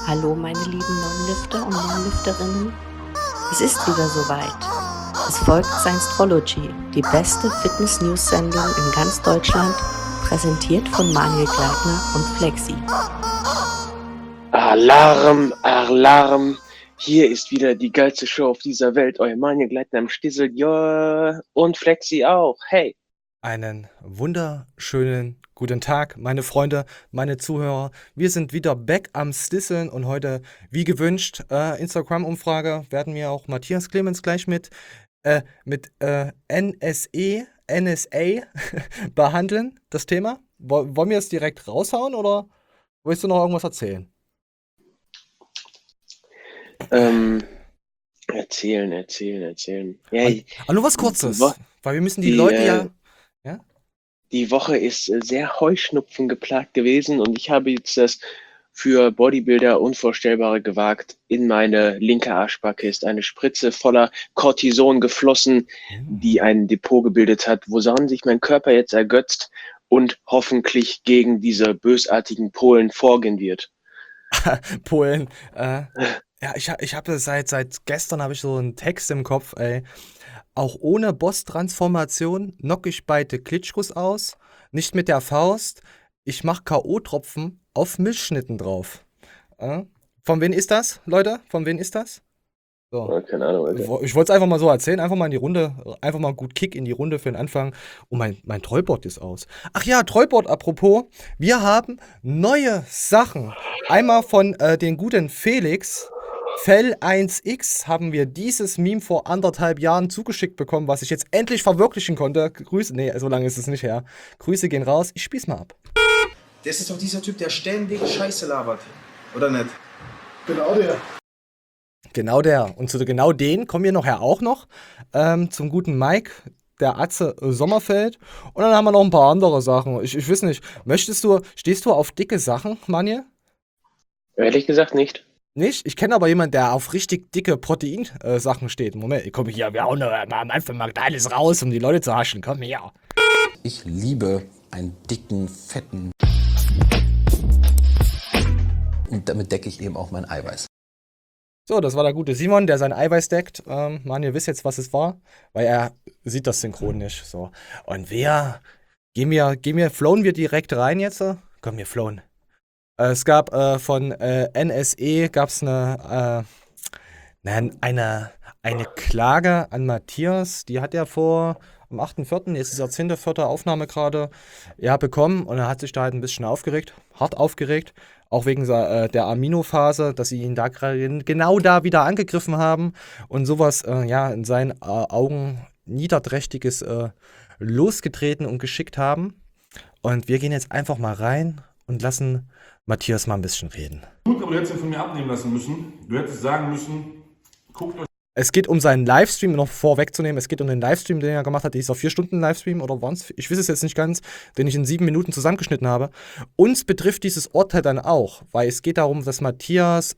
Hallo meine lieben Non-Lifter und Non-Lifterinnen. Es ist wieder soweit. Es folgt Science-Trology, die beste Fitness-News-Sendung in ganz Deutschland, präsentiert von Manuel Gleitner und Flexi. Alarm, Alarm! Hier ist wieder die geilste Show auf dieser Welt. Euer Manuel Gleitner im Stissel, ja, und Flexi auch. Hey! Einen wunderschönen guten Tag, meine Freunde, meine Zuhörer. Wir sind wieder back am Stisseln und heute, wie gewünscht, Instagram-Umfrage werden wir auch Matthias Clemens gleich mit NSA behandeln, das Thema. Wollen wir es direkt raushauen oder willst du noch irgendwas erzählen? Erzählen. Ja, Nur was Kurzes, weil wir müssen die die, Leute ja. die Woche ist sehr Heuschnupfen geplagt gewesen und ich habe jetzt das für Bodybuilder Unvorstellbare gewagt. In meine linke Arschbacke ist eine Spritze voller Cortison geflossen, die ein Depot gebildet hat, woran sich mein Körper jetzt ergötzt und hoffentlich gegen diese bösartigen Polen vorgehen wird. Polen. Ja, ich habe seit gestern habe ich so einen Text im Kopf, ey. Auch ohne Boss-Transformation knock ich beide Klitschkos aus. Nicht mit der Faust. Ich mach K.O.-Tropfen auf Milchschnitten drauf. Von wem ist das, Leute? Von wem ist das? So. Oh, keine Ahnung, Alter. Ich wollte es einfach mal so erzählen, einfach mal in die Runde, einfach mal gut Kick in die Runde für den Anfang. Und mein Trollbot ist aus. Ach ja, Trollbot apropos, wir haben neue Sachen. Einmal von den guten Felix. Fell1x haben wir dieses Meme vor 1,5 Jahren zugeschickt bekommen, was ich jetzt endlich verwirklichen konnte. Grüße, nee, so lange ist es nicht her. Grüße gehen raus, ich spiel's mal ab. Das ist doch dieser Typ, der ständig Scheiße labert. Oder nicht? Genau der. Genau der. Und zu genau den kommen wir nachher auch noch. Zum guten Mike, der Atze Sommerfeld. Und dann haben wir noch ein paar andere Sachen. Ich weiß nicht, stehst du auf dicke Sachen, Manje? Ehrlich gesagt nicht. Nicht? Ich kenne aber jemanden, der auf richtig dicke Protein-Sachen steht. Moment, ich komme hier, wir hauen mal am Anfang mal alles raus, um die Leute zu haschen. Komm her. Ich liebe einen dicken, fetten. Und damit decke ich eben auch mein Eiweiß. So, das war der gute Simon, der sein Eiweiß deckt. Mann, ihr wisst jetzt, was es war, weil er sieht das synchron nicht. So. Und flowen wir direkt rein jetzt? Komm, wir flowen. Es gab von NSE gab's eine Klage an Matthias. Die hat er am 8.4., jetzt ist der 10.4. Aufnahme gerade, bekommen. Und er hat sich da halt ein bisschen hart aufgeregt. Auch wegen der Aminophase, dass sie ihn da genau da wieder angegriffen haben. Und sowas, in seinen Augen Niederträchtiges losgetreten und geschickt haben. Und wir gehen jetzt einfach mal rein und lassen Matthias mal ein bisschen reden. Gut, aber du hättest ihn von mir abnehmen lassen müssen. Du hättest sagen müssen, guckt euch. Es geht um seinen Livestream, noch vorwegzunehmen. Es geht um den Livestream, den er gemacht hat. Dieser 4-Stunden-Livestream oder waren's? Ich weiß es jetzt nicht ganz, den ich in 7 Minuten zusammengeschnitten habe. Uns betrifft dieses Urteil dann auch, weil es geht darum, dass Matthias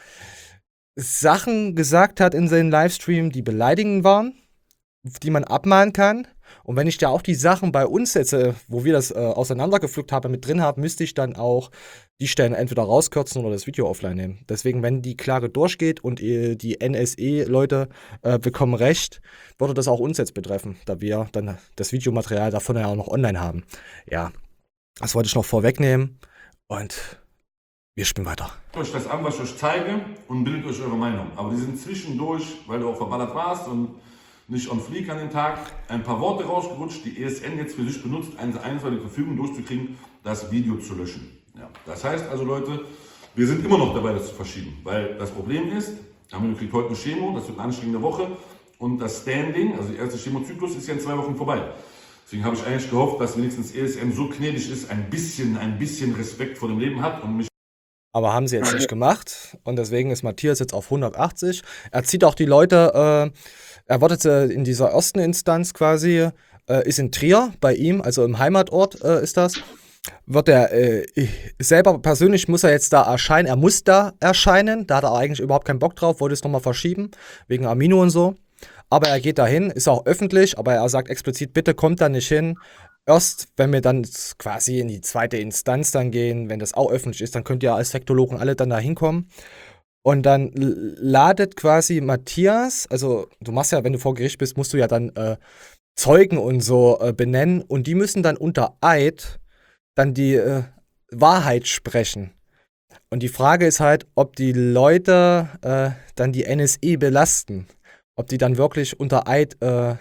Sachen gesagt hat in seinem Livestream, die beleidigend waren, die man abmahnen kann. Und wenn ich da auch die Sachen bei uns jetzt, wo wir das auseinandergepflückt haben, mit drin habe, müsste ich dann auch die Stellen entweder rauskürzen oder das Video offline nehmen. Deswegen, wenn die Klage durchgeht und die NSE-Leute bekommen Recht, würde das auch uns jetzt betreffen, da wir dann das Videomaterial davon ja auch noch online haben. Ja, das wollte ich noch vorwegnehmen und wir spielen weiter. Euch das an, was ich euch zeige und bildet euch eure Meinung. Aber die sind zwischendurch, weil du auch verballert warst und nicht on fleek an den Tag, ein paar Worte rausgerutscht, die ESN jetzt für sich benutzt, eine einstweilige Verfügung durchzukriegen, das Video zu löschen. Ja. Das heißt also, Leute, wir sind immer noch dabei, das zu verschieben, weil das Problem ist, wir kriegen heute eine Chemo, das wird eine anstrengende Woche und das Standing, also der erste Chemozyklus ist ja in 2 Wochen vorbei. Deswegen habe ich eigentlich gehofft, dass wenigstens ESN so gnädig ist, ein bisschen Respekt vor dem Leben hat und mich. Aber haben sie jetzt nicht gemacht und deswegen ist Matthias jetzt auf 180. Er zieht auch die Leute, er wartet in dieser ersten Instanz quasi, ist in Trier bei ihm, also im Heimatort ist das. Wird er selber persönlich muss er jetzt da erscheinen, er muss da erscheinen, da hat er eigentlich überhaupt keinen Bock drauf, wollte es nochmal verschieben, wegen Amino und so. Aber er geht dahin, ist auch öffentlich, aber er sagt explizit, bitte kommt da nicht hin, erst, wenn wir dann quasi in die zweite Instanz dann gehen, wenn das auch öffentlich ist, dann könnt ihr als Sektologen alle dann da hinkommen. Und dann ladet quasi Matthias, also du machst ja, wenn du vor Gericht bist, musst du ja dann Zeugen und so benennen und die müssen dann unter Eid dann die Wahrheit sprechen. Und die Frage ist halt, ob die Leute dann die NSE belasten. Ob die dann wirklich unter Eid,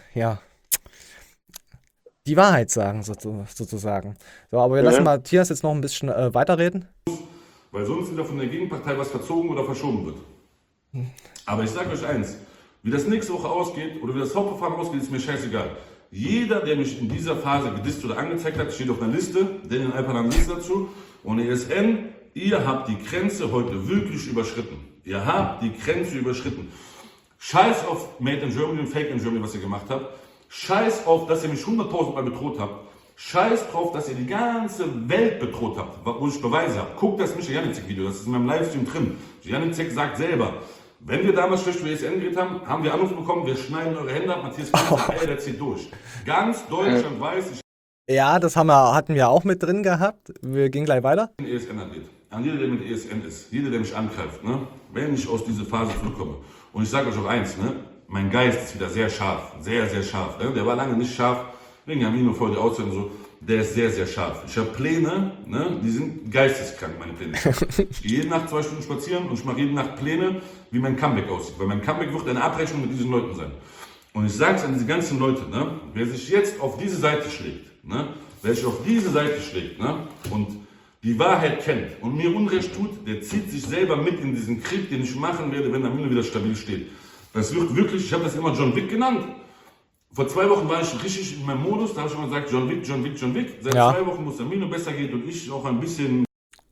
die Wahrheit sagen, sozusagen. So, aber wir lassen Matthias jetzt noch ein bisschen weiterreden. Weil sonst wieder von der Gegenpartei was verzogen oder verschoben wird. Aber ich sage euch eins, wie das nächste Woche ausgeht oder wie das Hauptverfahren ausgeht, ist mir scheißegal. Jeder, der mich in dieser Phase gedisst oder angezeigt hat, steht auf einer Liste, Daniel Alparan liest dazu. Und ESN, ihr habt die Grenze heute wirklich überschritten. Ihr habt die Grenze überschritten. Scheiß auf Made in Germany und Fake in Germany, was ihr gemacht habt. Scheiß auf, dass ihr mich 100.000 Mal bedroht habt. Scheiß drauf, dass ihr die ganze Welt bedroht habt, wo ich Beweise habe. Guckt das Michael Janicek-Video, das ist in meinem Livestream drin. Janicek sagt selber, wenn wir damals schlecht für ESN geredet haben, haben wir Anruf bekommen, wir schneiden eure Hände ab, Matthias Kiesel, der zieht durch. Ganz Deutschland weiß, Ja, das hatten wir auch mit drin gehabt. Wir gehen gleich weiter. ich bin ESN-Athlet. An jeder, der mit ESN ist, jeder, der mich angreift, ne, wenn ich aus dieser Phase zurückkomme. Und ich sage euch auch eins, ne, mein Geist ist wieder sehr scharf, sehr, sehr scharf. Ne? Der war lange nicht scharf, wegen Amino voll die Auszeit und so. Der ist sehr, sehr scharf. Ich habe Pläne, ne, die sind geisteskrank, meine Pläne. Ich gehe jede Nacht 2 Stunden spazieren und ich mache jede Nacht Pläne, wie mein Comeback aussieht. Weil mein Comeback wird eine Abrechnung mit diesen Leuten sein. Und ich sage es an diese ganzen Leute, ne, wer sich jetzt auf diese Seite schlägt, ne, wer sich auf diese Seite schlägt, ne, und die Wahrheit kennt und mir Unrecht tut, der zieht sich selber mit in diesen Krieg, den ich machen werde, wenn Amino wieder stabil steht. Das wird wirklich, ich habe das immer John Wick genannt. Vor 2 Wochen war ich richtig in meinem Modus, da habe ich immer gesagt, John Wick, John Wick, John Wick. Seit 2 Wochen, wo es Amino besser geht und ich auch ein bisschen...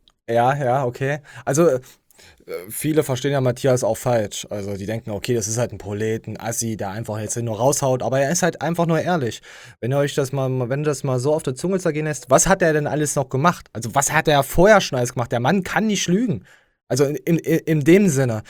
Ja, okay. Also, viele verstehen ja Matthias auch falsch. Also, die denken, okay, das ist halt ein Prolet, ein Assi, der einfach jetzt nur raushaut, aber er ist halt einfach nur ehrlich. Wenn du das mal so auf der Zunge zergehen lässt, was hat er denn alles noch gemacht? Also, was hat er vorher schon alles gemacht? Der Mann kann nicht lügen. Also, in dem Sinne.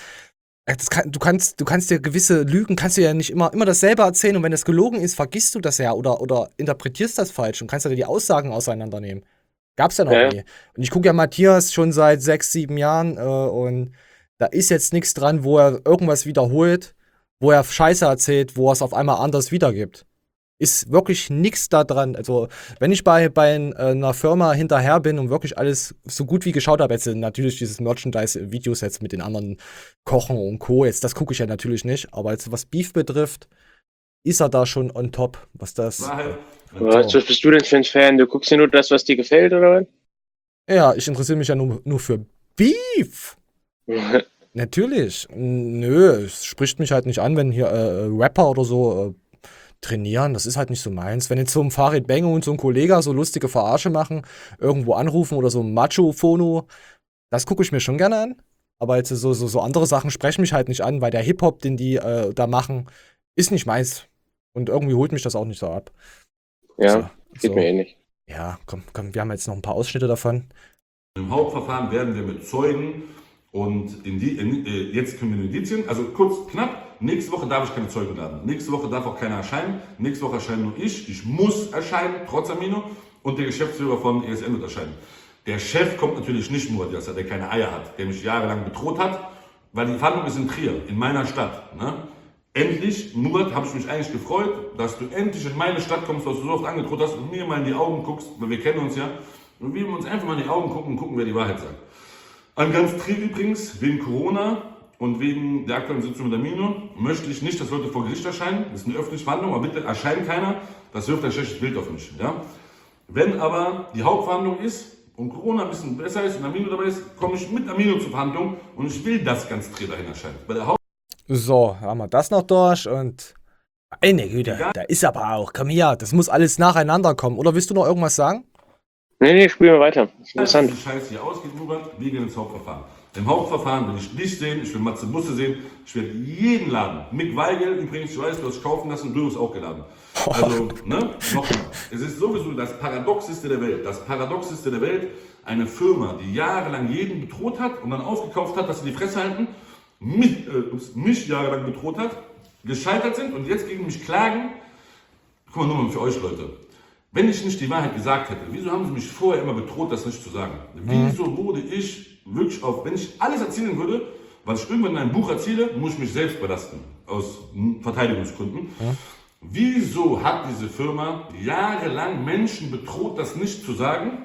Du kannst dir gewisse Lügen, kannst du ja nicht immer dasselbe erzählen und wenn das gelogen ist, vergisst du das ja oder interpretierst das falsch und kannst ja die Aussagen auseinandernehmen. Gab's ja noch nie. Und ich gucke ja Matthias schon seit 6, 7 Jahren und da ist jetzt nichts dran, wo er irgendwas wiederholt, wo er Scheiße erzählt, wo er es auf einmal anders wiedergibt. Ist wirklich nichts da dran. Also, wenn ich bei einer Firma hinterher bin und wirklich alles so gut wie geschaut habe, jetzt natürlich dieses Merchandise-Videos jetzt mit den anderen Kochen und Co., jetzt das gucke ich ja natürlich nicht, aber jetzt was Beef betrifft, ist er da schon on top, was das... Was bist du denn für ein Fan? Du guckst dir nur das, was dir gefällt, oder was? Ja, ich interessiere mich ja nur für Beef. Natürlich. Nö, es spricht mich halt nicht an, wenn hier Rapper oder so trainieren, das ist halt nicht so meins. Wenn jetzt so ein Farid Bang und so ein Kollege so lustige Verarsche machen, irgendwo anrufen oder so ein Macho-Phono, das gucke ich mir schon gerne an. Aber jetzt so andere Sachen sprechen mich halt nicht an, weil der Hip-Hop, den die da machen, ist nicht meins. Und irgendwie holt mich das auch nicht so ab. Ja, geht mir ähnlich. Ja, komm, wir haben jetzt noch ein paar Ausschnitte davon. Im Hauptverfahren werden wir mit Zeugen und jetzt können wir Indizien, also kurz, knapp, nächste Woche darf ich keine Zeugen laden. Nächste Woche darf auch keiner erscheinen. Nächste Woche erscheinen nur ich muss erscheinen, trotz Amino. Und der Geschäftsführer von ESN wird erscheinen. Der Chef kommt natürlich nicht nur, der keine Eier hat, der mich jahrelang bedroht hat, weil die Verhandlung ist in Trier, in meiner Stadt. Ne? Endlich, Murat, habe ich mich eigentlich gefreut, dass du endlich in meine Stadt kommst, was du so oft angedroht hast und mir mal in die Augen guckst, weil wir kennen uns ja. Und wir uns einfach mal in die Augen gucken und gucken, wer die Wahrheit sagt. An ganz Trier übrigens, wegen Corona und wegen der aktuellen Sitzung mit Amino, möchte ich nicht, dass Leute vor Gericht erscheinen. Das ist eine öffentliche Verhandlung, aber bitte erscheint keiner. Das wirft ein schlechtes Bild auf mich. Ja? Wenn aber die Hauptverhandlung ist und Corona ein bisschen besser ist und Amino dabei ist, komme ich mit Amino zur Verhandlung und ich will, dass ganz Trier dahin erscheint. Bei der So, haben wir das noch durch und... Meine Güte, da ist aber auch, komm her, das muss alles nacheinander kommen. Oder willst du noch irgendwas sagen? Nee, spielen wir weiter. Das ist interessant. Wie die Scheiße hier ausgeht, Murat, wir gehen ins Hauptverfahren. Im Hauptverfahren will ich dich sehen, ich will Matze Busse sehen, ich werde jeden laden. Mick Weigel übrigens, ich weiß, du hast kaufen lassen, du hast auch geladen. Also, ne, nochmal. Es ist sowieso das Paradoxeste der Welt, eine Firma, die jahrelang jeden bedroht hat und dann aufgekauft hat, dass sie die Fresse halten, mich jahrelang bedroht hat, gescheitert sind und jetzt gegen mich klagen. Guck mal, nur mal für euch, Leute. Wenn ich nicht die Wahrheit gesagt hätte, wieso haben sie mich vorher immer bedroht, das nicht zu sagen? Wieso wurde ich wirklich wenn ich alles erzählen würde, was ich irgendwann in einem Buch erzähle, muss ich mich selbst belasten, aus Verteidigungsgründen. Wieso hat diese Firma jahrelang Menschen bedroht, das nicht zu sagen,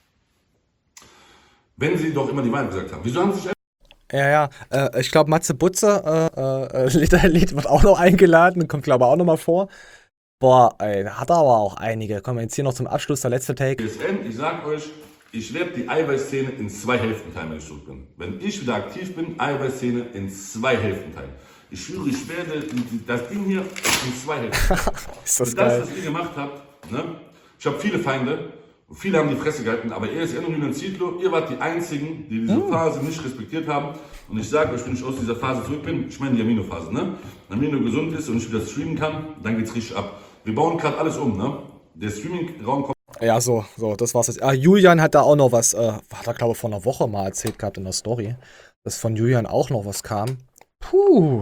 wenn sie doch immer die Wahrheit gesagt haben? Wieso haben sie sich Ja. Ich glaube, Matze Butze, Lied wird auch noch eingeladen, kommt, glaube ich, auch noch mal vor. Boah, ey, hat er aber auch einige. Kommen wir jetzt hier noch zum Abschluss, der letzte Take. ESN, ich sag euch, ich werde die Eiweißszene in 2 Hälften teilen, wenn ich zurück bin. Wenn ich wieder aktiv bin, Eiweißszene in 2 Hälften teilen. Ich schwöre, ich werde das Ding hier in 2 Hälften teilen. Ist das Für geil. das, was ihr gemacht habt, ne? Ich habe viele Feinde, viele haben die Fresse gehalten, aber ESN und Julian Zietlow, ihr wart die Einzigen, die diese Phase nicht respektiert haben. Und ich sage euch, wenn ich aus dieser Phase zurück bin, ich meine die Amino-Phase, ne? Wenn Amino gesund ist und ich wieder streamen kann, dann geht's richtig ab. Wir bauen gerade alles um, ne? Der Streaming-Raum kommt. Ja, so, das war's jetzt. Julian hat da auch noch was, hat er, glaube ich, vor einer Woche mal erzählt gehabt in der Story, dass von Julian auch noch was kam. Puh.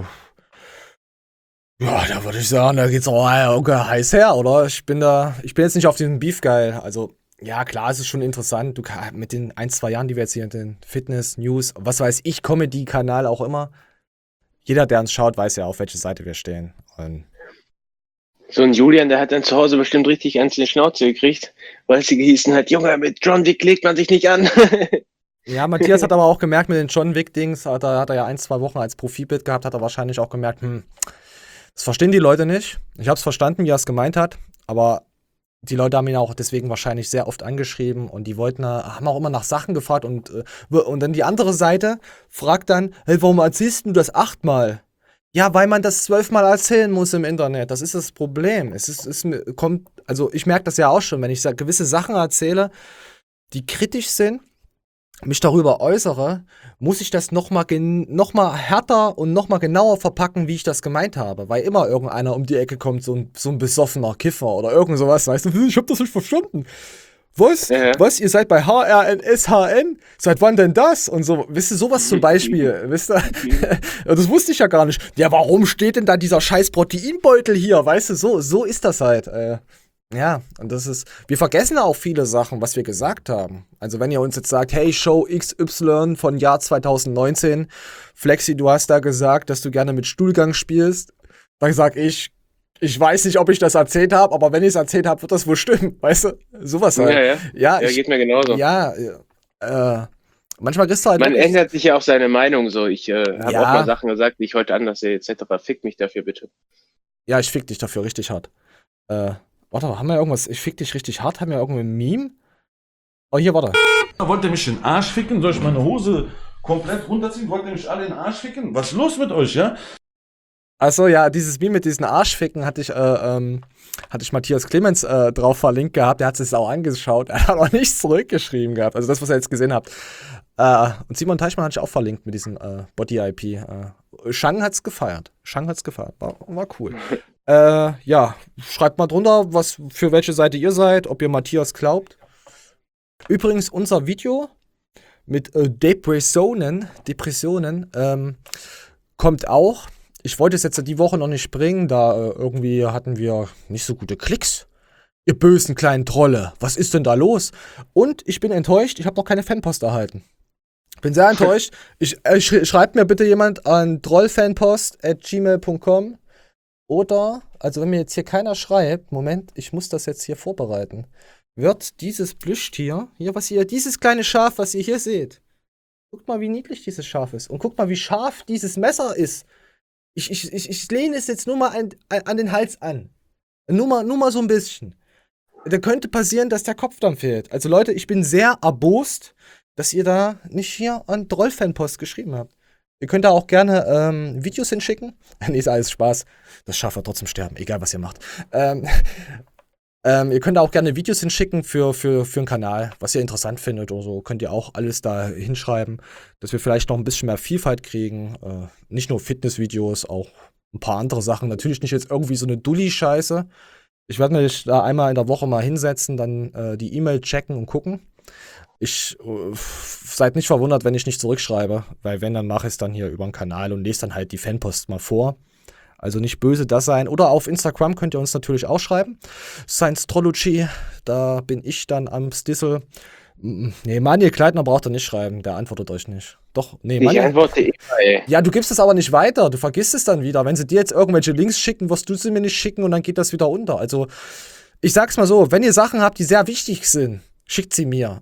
Ja, da würde ich sagen, da geht's auch heiß her, oder? Ich bin jetzt nicht auf diesen Beef geil. Also, ja, klar, es ist schon interessant. Mit den 1-2 Jahren, die wir jetzt hier in den Fitness, News, was weiß ich, Comedy-Kanal auch immer. Jeder, der uns schaut, weiß ja, auf welche Seite wir stehen. Und So ein Julian, der hat dann zu Hause bestimmt richtig eins in die Schnauze gekriegt, weil sie gehießen hat, Junge, mit John Wick legt man sich nicht an. ja, Matthias hat aber auch gemerkt, mit den John Wick-Dings, hat er ja 1-2 Wochen als Profilbild gehabt, hat er wahrscheinlich auch gemerkt, das verstehen die Leute nicht. Ich habe es verstanden, wie er es gemeint hat, aber die Leute haben ihn auch deswegen wahrscheinlich sehr oft angeschrieben und die haben auch immer nach Sachen gefragt und dann die andere Seite fragt dann, hey, warum erzählst du das 8-mal? Ja, weil man das 12-mal erzählen muss im Internet. Das ist das Problem. Also ich merke das ja auch schon, wenn ich gewisse Sachen erzähle, die kritisch sind, mich darüber äußere, muss ich das noch mal härter und noch mal genauer verpacken, wie ich das gemeint habe. Weil immer irgendeiner um die Ecke kommt, so ein besoffener Kiffer oder irgend sowas. Weißt du, ich hab das nicht verstanden. Was? Ja. Was? Ihr seid bei HRNSHN? Seit wann denn das? Und so, wisst ihr, sowas zum Beispiel, wisst ihr? Das wusste ich ja gar nicht. Ja, warum steht denn da dieser scheiß Proteinbeutel hier? Weißt du, so ist das halt. Ja, und wir vergessen auch viele Sachen, was wir gesagt haben. Also wenn ihr uns jetzt sagt, hey, Show XY von Jahr 2019, Flexi, du hast da gesagt, dass du gerne mit Stuhlgang spielst, dann sag ich weiß nicht, ob ich das erzählt habe, aber wenn ich es erzählt habe, wird das wohl stimmen, weißt du? Sowas halt. Ja, geht mir genauso. Ja, manchmal kriegst du halt Man wirklich- ändert sich ja auch seine Meinung so. Ich habe Ja. auch mal Sachen gesagt, die ich heute anders sehe, etc. Fick mich dafür bitte. Ja, ich fick dich dafür richtig hart. Warte, haben wir irgendwas? Ich fick dich richtig hart? Haben wir irgendwo ein Meme? Oh, hier, warte. Wollt ihr mich in den Arsch ficken? Soll ich meine Hose komplett runterziehen? Wollt ihr mich alle in den Arsch ficken? Was ist los mit euch, ja? Achso, ja, dieses Meme mit diesen Arschficken hatte ich Matthias Clemens drauf verlinkt gehabt. Der hat es auch angeschaut. Er hat auch nichts zurückgeschrieben gehabt. Also das, was ihr jetzt gesehen habt. Und Simon Teichmann hatte ich auch verlinkt mit diesem Body-IP. Shang hat's gefeiert. War cool. Ja, schreibt mal drunter, für welche Seite ihr seid, ob ihr Matthias glaubt. Übrigens, unser Video mit Depressionen kommt auch. Ich wollte es jetzt die Woche noch nicht bringen, da irgendwie hatten wir nicht so gute Klicks. Ihr bösen kleinen Trolle, was ist denn da los? Und ich bin enttäuscht, ich habe noch keine Fanpost erhalten. Bin sehr enttäuscht. Schreibt mir bitte jemand an trollfanpost@gmail.com oder, also wenn mir jetzt hier keiner schreibt, Moment, ich muss das jetzt hier vorbereiten, wird dieses Plüschtier, dieses kleine Schaf, was ihr hier seht, guckt mal, wie niedlich dieses Schaf ist und guckt mal, wie scharf dieses Messer ist. Ich lehne es jetzt nur mal an den Hals an. Nur mal so ein bisschen. Da könnte passieren, dass der Kopf dann fehlt. Also Leute, ich bin sehr erbost, dass ihr da nicht hier an Trollfanpost geschrieben habt. Ihr könnt da auch gerne Videos hinschicken. Nee, ist alles Spaß. Das Schaf wird trotzdem sterben, egal was ihr macht. Ihr könnt da auch gerne Videos hinschicken für einen Kanal, was ihr interessant findet oder so. Könnt ihr auch alles da hinschreiben, dass wir vielleicht noch ein bisschen mehr Vielfalt kriegen. Nicht nur Fitnessvideos, auch ein paar andere Sachen. Natürlich nicht jetzt irgendwie so eine Dulli-Scheiße. Ich werde mich da einmal in der Woche mal hinsetzen, dann die E-Mail checken und gucken. Seid nicht verwundert, wenn ich nicht zurückschreibe, weil wenn, dann mache ich es dann hier über den Kanal und lese dann halt die Fanpost mal vor. Also nicht böse das sein. Oder auf Instagram könnt ihr uns natürlich auch schreiben. Science-Trology, da bin ich dann am Stissel. Nee, Manuel Kleitner braucht ihr nicht schreiben, der antwortet euch nicht. Doch, nee, Ich Manuel. antworte immer, ey. Ja, du gibst es aber nicht weiter, du vergisst es dann wieder. Wenn sie dir jetzt irgendwelche Links schicken, wirst du sie mir nicht schicken und dann geht das wieder unter. Also, ich sag's mal so, wenn ihr Sachen habt, die sehr wichtig sind, schickt sie mir.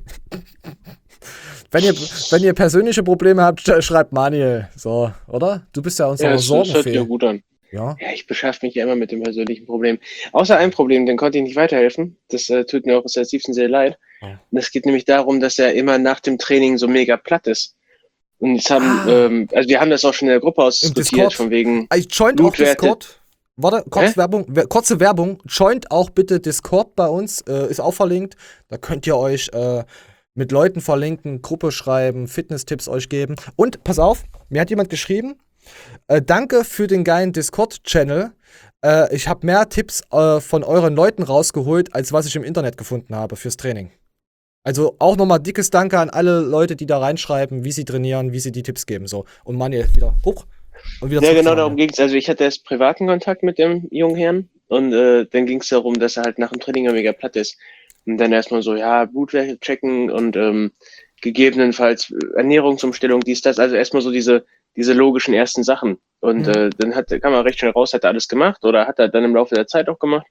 Wenn ihr persönliche Probleme habt, schreibt Manuel. So, oder? Du bist ja unser Ja, das hört sich ja Sorgenfee. gut an. Ja. Ja, ich beschäftige mich ja immer mit dem persönlichen Problem. Außer ein Problem, den konnte ich nicht weiterhelfen. Das tut mir auch aus der tiefsten sehr leid. Ja. Das geht nämlich darum, dass er immer nach dem Training so mega platt ist. Und jetzt haben, also wir haben das auch schon in der Gruppe ausdiskutiert, Discord. von wegen Ich joint auch Blutwerte. Discord. Warte, kurze Werbung. Joint auch bitte Discord bei uns, ist auch verlinkt. Da könnt ihr euch mit Leuten verlinken, Gruppe schreiben, Fitness-Tipps euch geben. Und pass auf, mir hat jemand geschrieben, danke für den geilen Discord-Channel. Ich habe mehr Tipps von euren Leuten rausgeholt, als was ich im Internet gefunden habe fürs Training. Also auch nochmal dickes Danke an alle Leute, die da reinschreiben, wie sie trainieren, wie sie die Tipps geben. So. Und Manuel, wieder hoch. Und wieder Ja, zurück genau zu darum Manuel. ging es. Also ich hatte erst privaten Kontakt mit dem jungen Herrn und dann ging es darum, dass er halt nach dem Training mega platt ist. Und dann erstmal so, ja, Blutwerte checken und gegebenenfalls Ernährungsumstellung, dies, das. Also erstmal so diese logischen ersten Sachen. Und dann kam er recht schnell raus, hat er alles gemacht oder hat er dann im Laufe der Zeit auch gemacht.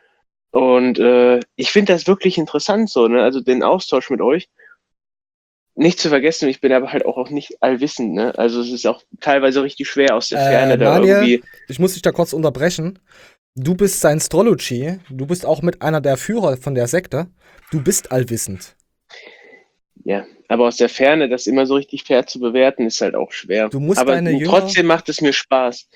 Und ich finde das wirklich interessant so, ne? Also den Austausch mit euch. Nicht zu vergessen, ich bin aber halt auch nicht allwissend, ne? Also es ist auch teilweise richtig schwer aus der Ferne da Manuel, irgendwie. ich muss dich da kurz unterbrechen. Du bist Science-Trology. Du bist auch mit einer der Führer von der Sekte. Du bist allwissend. Ja, aber aus der Ferne das immer so richtig fair zu bewerten, ist halt auch schwer. Du musst aber deine Jünger- trotzdem macht es mir Spaß.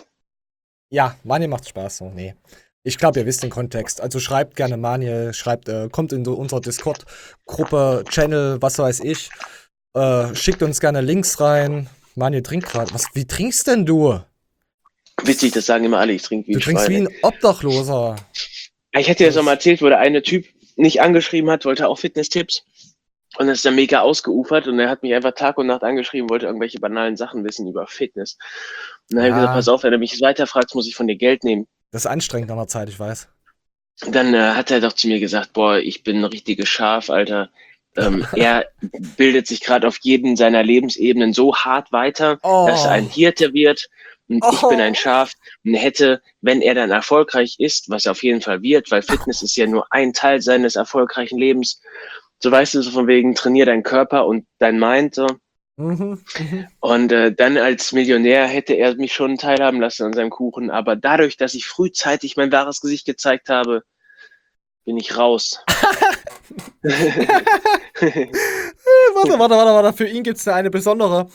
Ja, Manuel macht Spaß. So, nee. Ich glaube, ihr wisst den Kontext. Also schreibt gerne Manuel, kommt in unsere Discord-Gruppe, Channel, was weiß ich. Schickt uns gerne Links rein. Manuel trinkt gerade. Wie trinkst denn du? Witzig, das sagen immer alle, ich trinke wie Du ein trinkst wie Schwein. ein Obdachloser. Ich hätte ja so mal erzählt, wo der eine Typ nicht angeschrieben hat, wollte auch Fitness-Tipps. Und das ist dann mega ausgeufert und er hat mich einfach Tag und Nacht angeschrieben, wollte irgendwelche banalen Sachen wissen über Fitness. Und dann habe ich gesagt, pass auf, wenn du mich weiterfragst, muss ich von dir Geld nehmen. Das ist anstrengend an der Zeit, ich weiß. Dann hat er doch zu mir gesagt, boah, ich bin ein richtiges Schaf, Alter. Er bildet sich gerade auf jeden seiner Lebensebenen so hart weiter, dass er ein Hirte wird. Und ich bin ein Schaf und hätte, wenn er dann erfolgreich ist, was er auf jeden Fall wird, weil Fitness ist ja nur ein Teil seines erfolgreichen Lebens, so weißt du, so von wegen, trainier deinen Körper und dein Mind, so. Und dann als Millionär hätte er mich schon teilhaben lassen an seinem Kuchen, aber dadurch, dass ich frühzeitig mein wahres Gesicht gezeigt habe, bin ich raus. Warte. Für ihn gibt's eine besondere.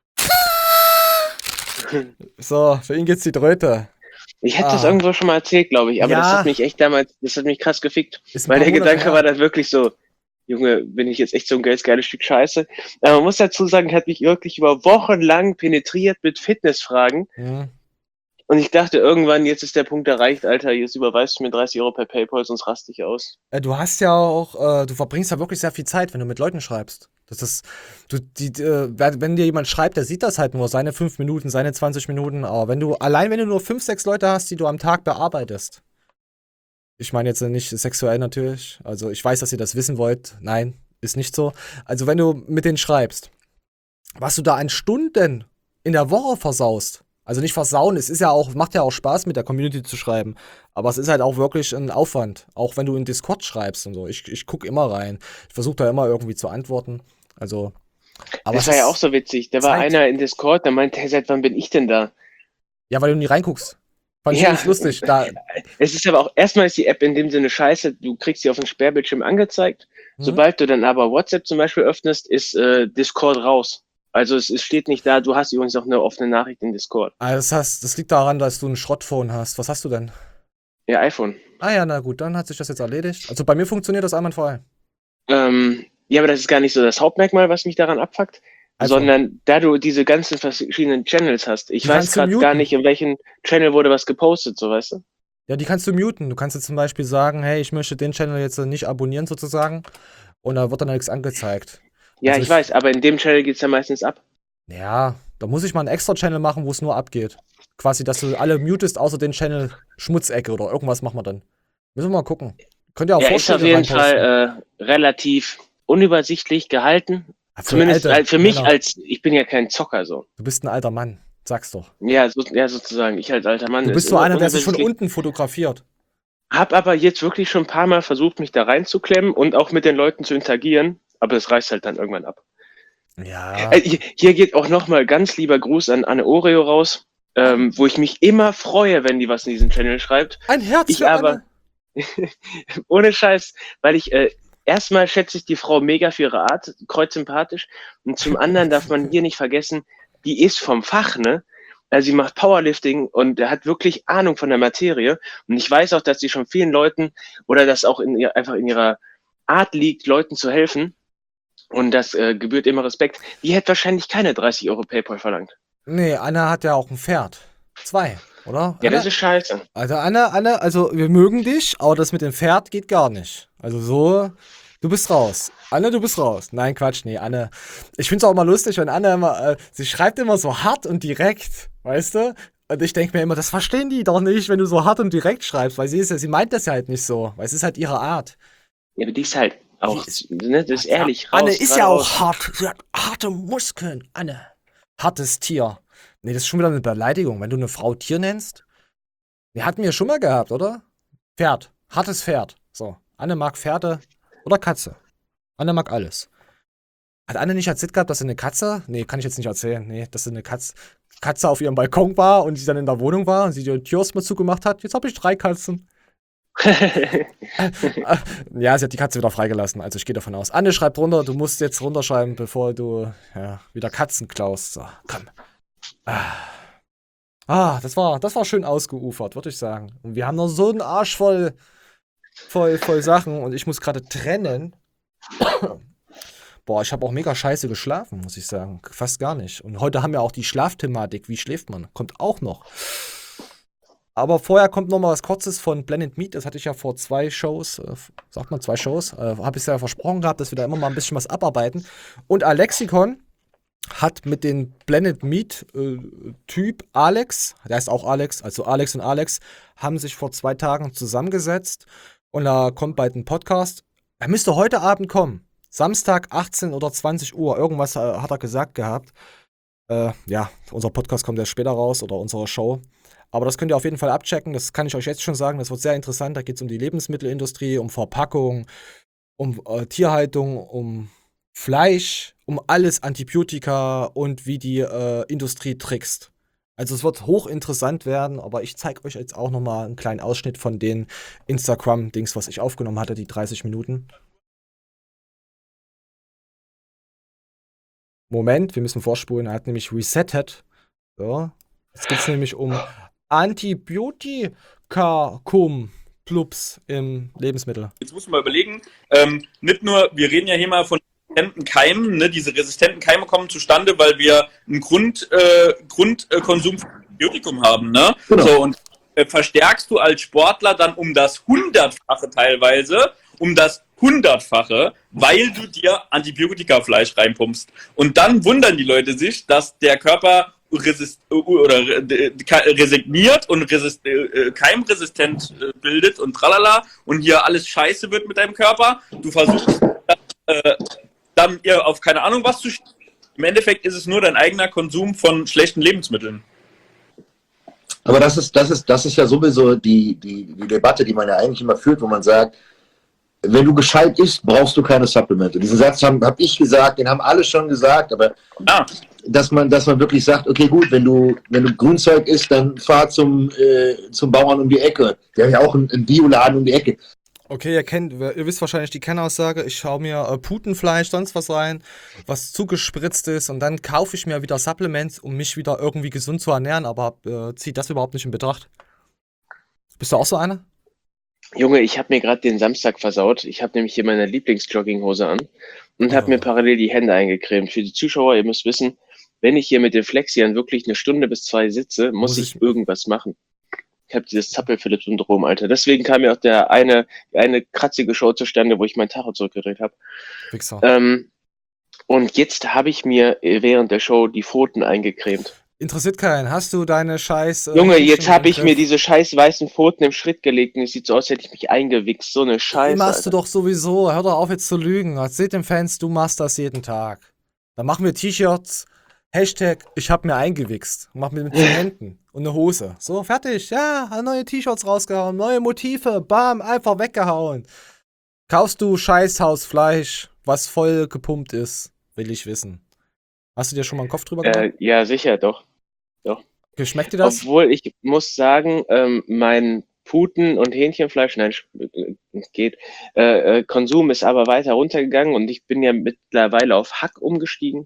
So, für ihn gibt's die Tröte. Ich hatte das irgendwo schon mal erzählt, glaube ich, aber Ja. das hat mich echt damals, das hat mich krass gefickt. Ist ein Weil paar der Monate Gedanke her. war dann wirklich so, Junge, bin ich jetzt echt so ein geiles Stück Scheiße. Aber man muss dazu sagen, er hat mich wirklich über Wochen lang penetriert mit Fitnessfragen. Mhm. Und ich dachte irgendwann, jetzt ist der Punkt erreicht, Alter, jetzt überweist du mir 30 Euro per PayPal, sonst raste ich aus. Du hast ja auch, du verbringst ja wirklich sehr viel Zeit, wenn du mit Leuten schreibst. Das ist, wenn dir jemand schreibt, der sieht das halt nur, seine 5 Minuten, seine 20 Minuten, aber wenn du nur 5, 6 Leute hast, die du am Tag bearbeitest. Ich meine jetzt nicht sexuell natürlich, also ich weiß, dass ihr das wissen wollt. Nein, ist nicht so. Also wenn du mit denen schreibst, was du da an Stunden in der Woche versaust, also nicht versauen, es ist ja auch, macht ja auch Spaß mit der Community zu schreiben, aber es ist halt auch wirklich ein Aufwand, auch wenn du in Discord schreibst und so. Ich gucke immer rein, ich versuche da immer irgendwie zu antworten, also. Aber Das war ja auch so witzig. Da war einer in Discord, der meinte, hey, seit wann bin ich denn da? Ja, weil du nie reinguckst. Fand ich Ja. nicht lustig. Da, Es ist aber auch, erstmal ist die App in dem Sinne scheiße, du kriegst sie auf dem Sperrbildschirm angezeigt. Sobald du dann aber WhatsApp zum Beispiel öffnest, ist Discord raus. Also es steht nicht da, du hast übrigens auch eine offene Nachricht in Discord. also das liegt daran, dass du ein Schrottphone hast. Was hast du denn? Ja, iPhone. Ah ja, na gut, dann hat sich das jetzt erledigt. Also bei mir funktioniert das einwandfrei. Ja, aber das ist gar nicht so das Hauptmerkmal, was mich daran abfuckt, Also, sondern da du diese ganzen verschiedenen Channels hast. Ich Die weiß kannst du gerade muten. gar nicht, in welchen Channel wurde was gepostet, so weißt du? ja, die kannst du muten. Du kannst jetzt zum Beispiel sagen, hey, ich möchte den Channel jetzt nicht abonnieren sozusagen. Und da wird dann nichts angezeigt. Ja, Also ich weiß, aber in dem Channel geht's ja meistens ab. Ja, Da muss ich mal einen extra Channel machen, wo es nur abgeht. Quasi, dass du alle mutest, außer den Channel Schmutzecke oder irgendwas machen wir dann. Müssen wir mal gucken. Könnt ihr auch Ja, ist auf Vorschläge jeden reinposten. Fall relativ unübersichtlich gehalten. Für Zumindest alte für mich Männer. ich bin ja kein Zocker so. Du bist ein alter Mann, sag's doch. Ja, sozusagen. Ich als alter Mann. Du bist so einer, der sich von unten fotografiert. Hab aber jetzt wirklich schon ein paar Mal versucht, mich da reinzuklemmen und auch mit den Leuten zu interagieren, aber es reißt halt dann irgendwann ab. Ja. Hier geht auch nochmal ganz lieber Gruß an Anne Oreo raus, wo ich mich immer freue, wenn die was in diesen Channel schreibt. Ein Herz Ich für aber, Anne. ohne Scheiß, weil ich erstmal schätze ich die Frau mega für ihre Art, kreuzsympathisch, und zum anderen darf man hier nicht vergessen, die ist vom Fach, ne? Also sie macht Powerlifting und hat wirklich Ahnung von der Materie. Und ich weiß auch, dass sie schon vielen Leuten oder das auch einfach in ihrer Art liegt, Leuten zu helfen. Und das gebührt immer Respekt. Die hätte wahrscheinlich keine 30 Euro PayPal verlangt. Nee, Anne hat ja auch ein Pferd. 2, oder? Ja, Anne? das ist scheiße. Also Anne, also wir mögen dich, aber das mit dem Pferd geht gar nicht. Also so, du bist raus. Anne, du bist raus. Nein, Quatsch, nee, Anne. Ich find's auch immer lustig, wenn Anne immer, sie schreibt immer so hart und direkt, weißt du? Und ich denke mir immer, das verstehen die doch nicht, wenn du so hart und direkt schreibst, weil sie meint das ja halt nicht so, weil es ist halt ihre Art. Ja, aber die ist halt auch, ne, das ist ehrlich. Anne raus, ist ja auch geradeaus. hart. Sie hat harte Muskeln. Anne. Hartes Tier. Nee, das ist schon wieder eine Beleidigung, wenn du eine Frau Tier nennst. Wir hatten wir schon mal gehabt, oder? Pferd. Hartes Pferd. So. Anne mag Pferde oder Katze. Anne mag alles. Hat Anne nicht erzählt gehabt, dass sie eine Katze? Nee, kann ich jetzt nicht erzählen. Nee, dass sie eine Katze auf ihrem Balkon war und sie dann in der Wohnung war und sie die Tür erstmal zugemacht hat. Jetzt habe ich 3 Katzen. Ja, sie hat die Katze wieder freigelassen, also ich gehe davon aus. Anne, schreib runter, du musst jetzt runterschreiben, bevor du wieder Katzen klaust. So, komm. Das war schön ausgeufert, würde ich sagen. Und wir haben noch so einen Arsch voll Sachen und ich muss gerade trennen. Boah, ich habe auch mega scheiße geschlafen, muss ich sagen. Fast gar nicht. Und heute haben wir auch die Schlafthematik. Wie schläft man? Kommt auch noch. Aber vorher kommt noch mal was Kurzes von Blended Meat. Das hatte ich ja vor 2 Shows, sagt man 2 Shows, habe ich ja versprochen gehabt, dass wir da immer mal ein bisschen was abarbeiten. Und Alexikon hat mit dem Blended Meat Typ Alex, der heißt auch Alex, also Alex und Alex, haben sich vor 2 Tagen zusammengesetzt und da kommt bald ein Podcast. Er müsste heute Abend kommen. Samstag 18 oder 20 Uhr. Irgendwas hat er gesagt gehabt. Ja, unser Podcast kommt erst später raus oder unsere Show. Aber das könnt ihr auf jeden Fall abchecken. Das kann ich euch jetzt schon sagen. Das wird sehr interessant. Da geht es um die Lebensmittelindustrie, um Verpackung, um Tierhaltung, um Fleisch, um alles Antibiotika und wie die Industrie trickst. Also es wird hochinteressant werden, aber ich zeige euch jetzt auch nochmal einen kleinen Ausschnitt von den Instagram-Dings, was ich aufgenommen hatte, die 30 Minuten. Moment, wir müssen vorspulen. Er hat nämlich resettet. So. Jetzt geht es nämlich um Antibiotikum-Clubs im Lebensmittel. Jetzt muss man mal überlegen, nicht nur, wir reden ja hier mal von resistenten Keimen, ne? Diese resistenten Keime kommen zustande, weil wir einen Grundkonsum von Antibiotikum haben. Ne? Genau. So, und verstärkst du als Sportler dann um das 100-fache teilweise, weil du dir Antibiotikafleisch reinpumpst. Und dann wundern die Leute sich, dass der Körper resigniert und keimresistent bildet und tralala und hier alles scheiße wird mit deinem Körper. Du versuchst dann auf keine Ahnung was zu stellen. Im Endeffekt ist es nur dein eigener Konsum von schlechten Lebensmitteln. Aber das ist ja sowieso die Debatte, die man ja eigentlich immer führt, wo man sagt, wenn du gescheit isst, brauchst du keine Supplemente. Diesen Satz hab ich gesagt, den haben alle schon gesagt, aber dass man wirklich sagt, okay gut, wenn du Grünzeug isst, dann fahr zum Bauern um die Ecke. Der hat ja auch einen Bioladen um die Ecke. Okay, ihr wisst wahrscheinlich die Kernaussage, ich schaue mir Putenfleisch, sonst was rein, was zugespritzt ist und dann kaufe ich mir wieder Supplements, um mich wieder irgendwie gesund zu ernähren, aber zieht das überhaupt nicht in Betracht? Bist du auch so einer? Junge, ich habe mir gerade den Samstag versaut. Ich habe nämlich hier meine Lieblingsjogginghose an und habe mir parallel die Hände eingecremt. Für die Zuschauer, ihr müsst wissen, wenn ich hier mit den Flexiern wirklich 1 Stunde bis 2 sitze, muss ich irgendwas machen. Ich habe dieses Zappel-Philipp-Syndrom, Alter. Deswegen kam ja auch die eine kratzige Show zustande, wo ich meinen Tacho zurückgedreht habe. Wichser. Und jetzt habe ich mir während der Show die Pfoten eingecremt. Interessiert keinen. Hast du deine scheiß... Junge, jetzt Händchen habe im ich mir Griff? diese scheiß weißen Pfoten im Schritt gelegt und es sieht so aus, als hätte ich mich eingewichst. So eine Scheiße. Machst du Alter. doch sowieso. Hör doch auf jetzt zu lügen. Erzähl den Fans, du machst das jeden Tag. Dann machen wir T-Shirts. Hashtag, ich hab mir eingewichst. Mach mir mit den Händen. Und eine Hose. So, fertig. Ja, neue T-Shirts rausgehauen. Neue Motive. Bam, einfach weggehauen. Kaufst du Scheißhausfleisch, was voll gepumpt ist? Will ich wissen. Hast du dir schon mal einen Kopf drüber gemacht? Ja, sicher, doch. Schmeckt dir das? Obwohl ich muss sagen, mein Puten- und Hähnchenfleisch, nein, geht, Konsum ist aber weiter runtergegangen und ich bin ja mittlerweile auf Hack umgestiegen.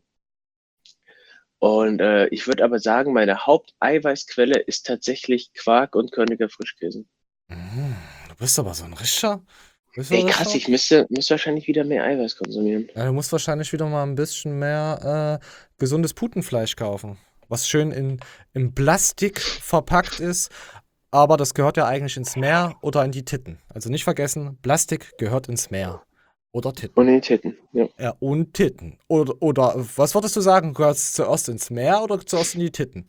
Und ich würde aber sagen, meine Haupteiweißquelle ist tatsächlich Quark und Körniger Frischkäse. Du bist aber so ein Rischer. Ey, krass, ich müsste wahrscheinlich wieder mehr Eiweiß konsumieren. Ja, du musst wahrscheinlich wieder mal ein bisschen mehr gesundes Putenfleisch kaufen. Was schön in Plastik verpackt ist. Aber das gehört ja eigentlich ins Meer oder in die Titten. Also nicht vergessen, Plastik gehört ins Meer. Oder Titten. Und in den Titten, ja. Ja, und Titten. Oder was würdest du sagen? Gehört es zuerst ins Meer oder zuerst in die Titten?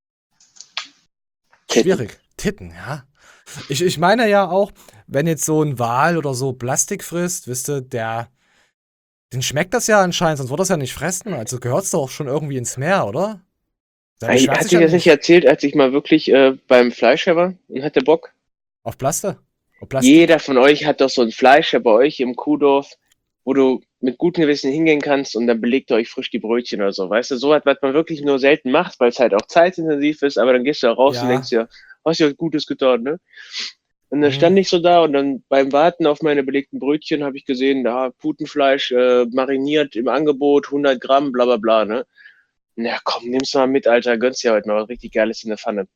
Titten. Schwierig. Titten, ja. Ich meine ja auch, wenn jetzt so ein Wal oder so Plastik frisst, wisst ihr, den schmeckt das ja anscheinend, sonst würde das ja nicht fressen. Also gehört es doch auch schon irgendwie ins Meer, oder? Da Ey, beschwert hat sich sich ja das nicht erzählt, als ich mal wirklich beim Fleischer war und hatte Bock? Auf Plastik? Auf Plastik? Jeder von euch hat doch so ein Fleischer bei euch im Kuhdorf, wo du mit gutem Gewissen hingehen kannst und dann belegt ihr euch frisch die Brötchen oder so. Weißt du, so was man wirklich nur selten macht, weil es halt auch zeitintensiv ist, aber dann gehst du auch raus Ja. und denkst dir, hast ja was Gutes getan, ne? Und dann Mhm. stand ich so da und dann beim Warten auf meine belegten Brötchen habe ich gesehen, da Putenfleisch mariniert im Angebot, 100 Gramm, bla bla bla, ne? Na komm, nimm's mal mit, Alter, gönnst dir heute mal was richtig Geiles in der Pfanne.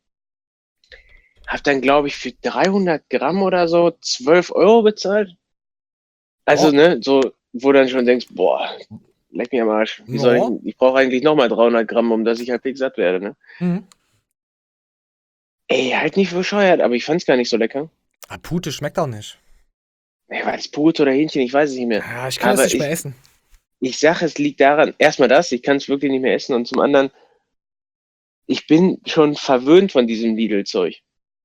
Hab dann, glaube ich, für 300 Gramm oder so 12 Euro bezahlt. Also, Oh. ne, so, wo dann schon denkst, boah, leck mich am Arsch. Wie soll No. ich brauche eigentlich nochmal 300 Gramm, um dass ich halbwegs satt werde, ne? Mhm. Ey, halt nicht für bescheuert, aber ich fand's gar nicht so lecker. Ah, Pute schmeckt auch nicht. Ey, war das Pute oder Hähnchen? Ich weiß es nicht mehr. Ja, ich kann Aber es nicht mehr essen. Ich sage, es liegt daran, erstmal das, ich kann es wirklich nicht mehr essen und zum anderen, ich bin schon verwöhnt von diesem Lidl-Zeug.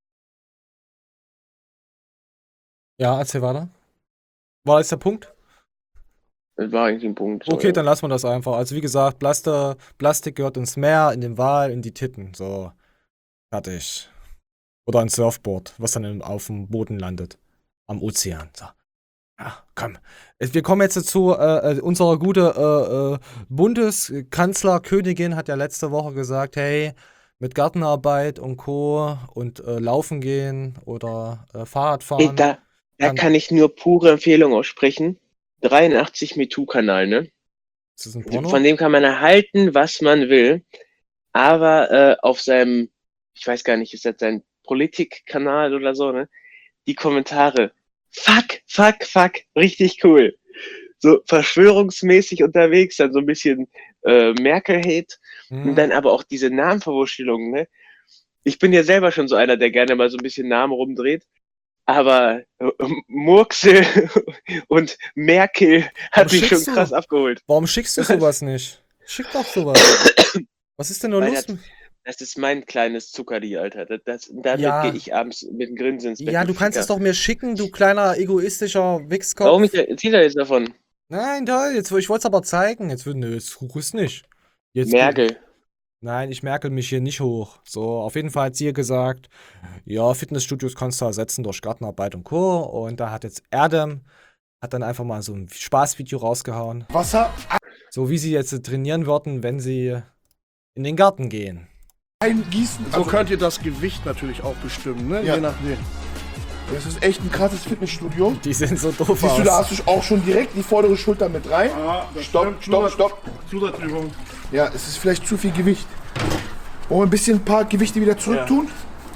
Ja, erzähl weiter. War das der Punkt? Das war eigentlich ein Punkt. So, Okay, ja. dann lassen wir das einfach. Also wie gesagt, Plastik gehört ins Meer, in den Wal, in die Titten. So, fertig. Oder ein Surfboard, was dann auf dem Boden landet. Am Ozean. So. Ja, komm. Wir kommen jetzt dazu, unsere gute Bundeskanzlerkönigin hat ja letzte Woche gesagt, hey, mit Gartenarbeit und Co. und Laufen gehen oder Fahrrad Ey, fahren. da kann ich nur pure Empfehlung aussprechen. 83 MeToo-Kanal, ne? Ist das ein Porno? Von dem kann man erhalten, was man will. Aber auf seinem, ich weiß gar nicht, ist das sein Politik-Kanal oder so, ne? Die Kommentare. Fuck, fuck, fuck. Richtig cool. So verschwörungsmäßig unterwegs, dann so ein bisschen Merkel-Hate. Mhm. Und dann aber auch diese Namenverwurschtelungen, ne? Ich bin ja selber schon so einer, der gerne mal so ein bisschen Namen rumdreht. Aber Murksel und Merkel hat mich schon schickst du? krass abgeholt. Warum schickst du sowas nicht? Schick doch sowas. Was ist denn nur Weil los? Das ist mein kleines Zuckerli, Alter. Damit Ja. gehe ich abends mit dem Grinsen ins Bett. Ja, du kannst es doch mir schicken, du kleiner egoistischer Wichskopf. Warum erzählt er jetzt davon? Nein, toll, ich wollte es aber zeigen. Jetzt rührst nicht. Jetzt Merkel. Nein, ich merkel mich hier nicht hoch. So, auf jeden Fall hat sie gesagt, ja, Fitnessstudios kannst du ersetzen durch Gartenarbeit und Co. Und da hat jetzt Erdem, hat dann einfach mal so ein Spaßvideo rausgehauen. Wasser So wie sie jetzt trainieren würden, wenn sie in den Garten gehen. eingießen. So könnt ihr das Gewicht natürlich auch bestimmen, ne? Ja. Je nachdem. Das ist echt ein krasses Fitnessstudio. Die sehen so doof Siehst du, da aus. hast du auch schon direkt die vordere Schulter mit rein. Stopp. Zusatzübung. Ja, es ist vielleicht zu viel Gewicht. Wollen wir ein paar Gewichte wieder zurück tun?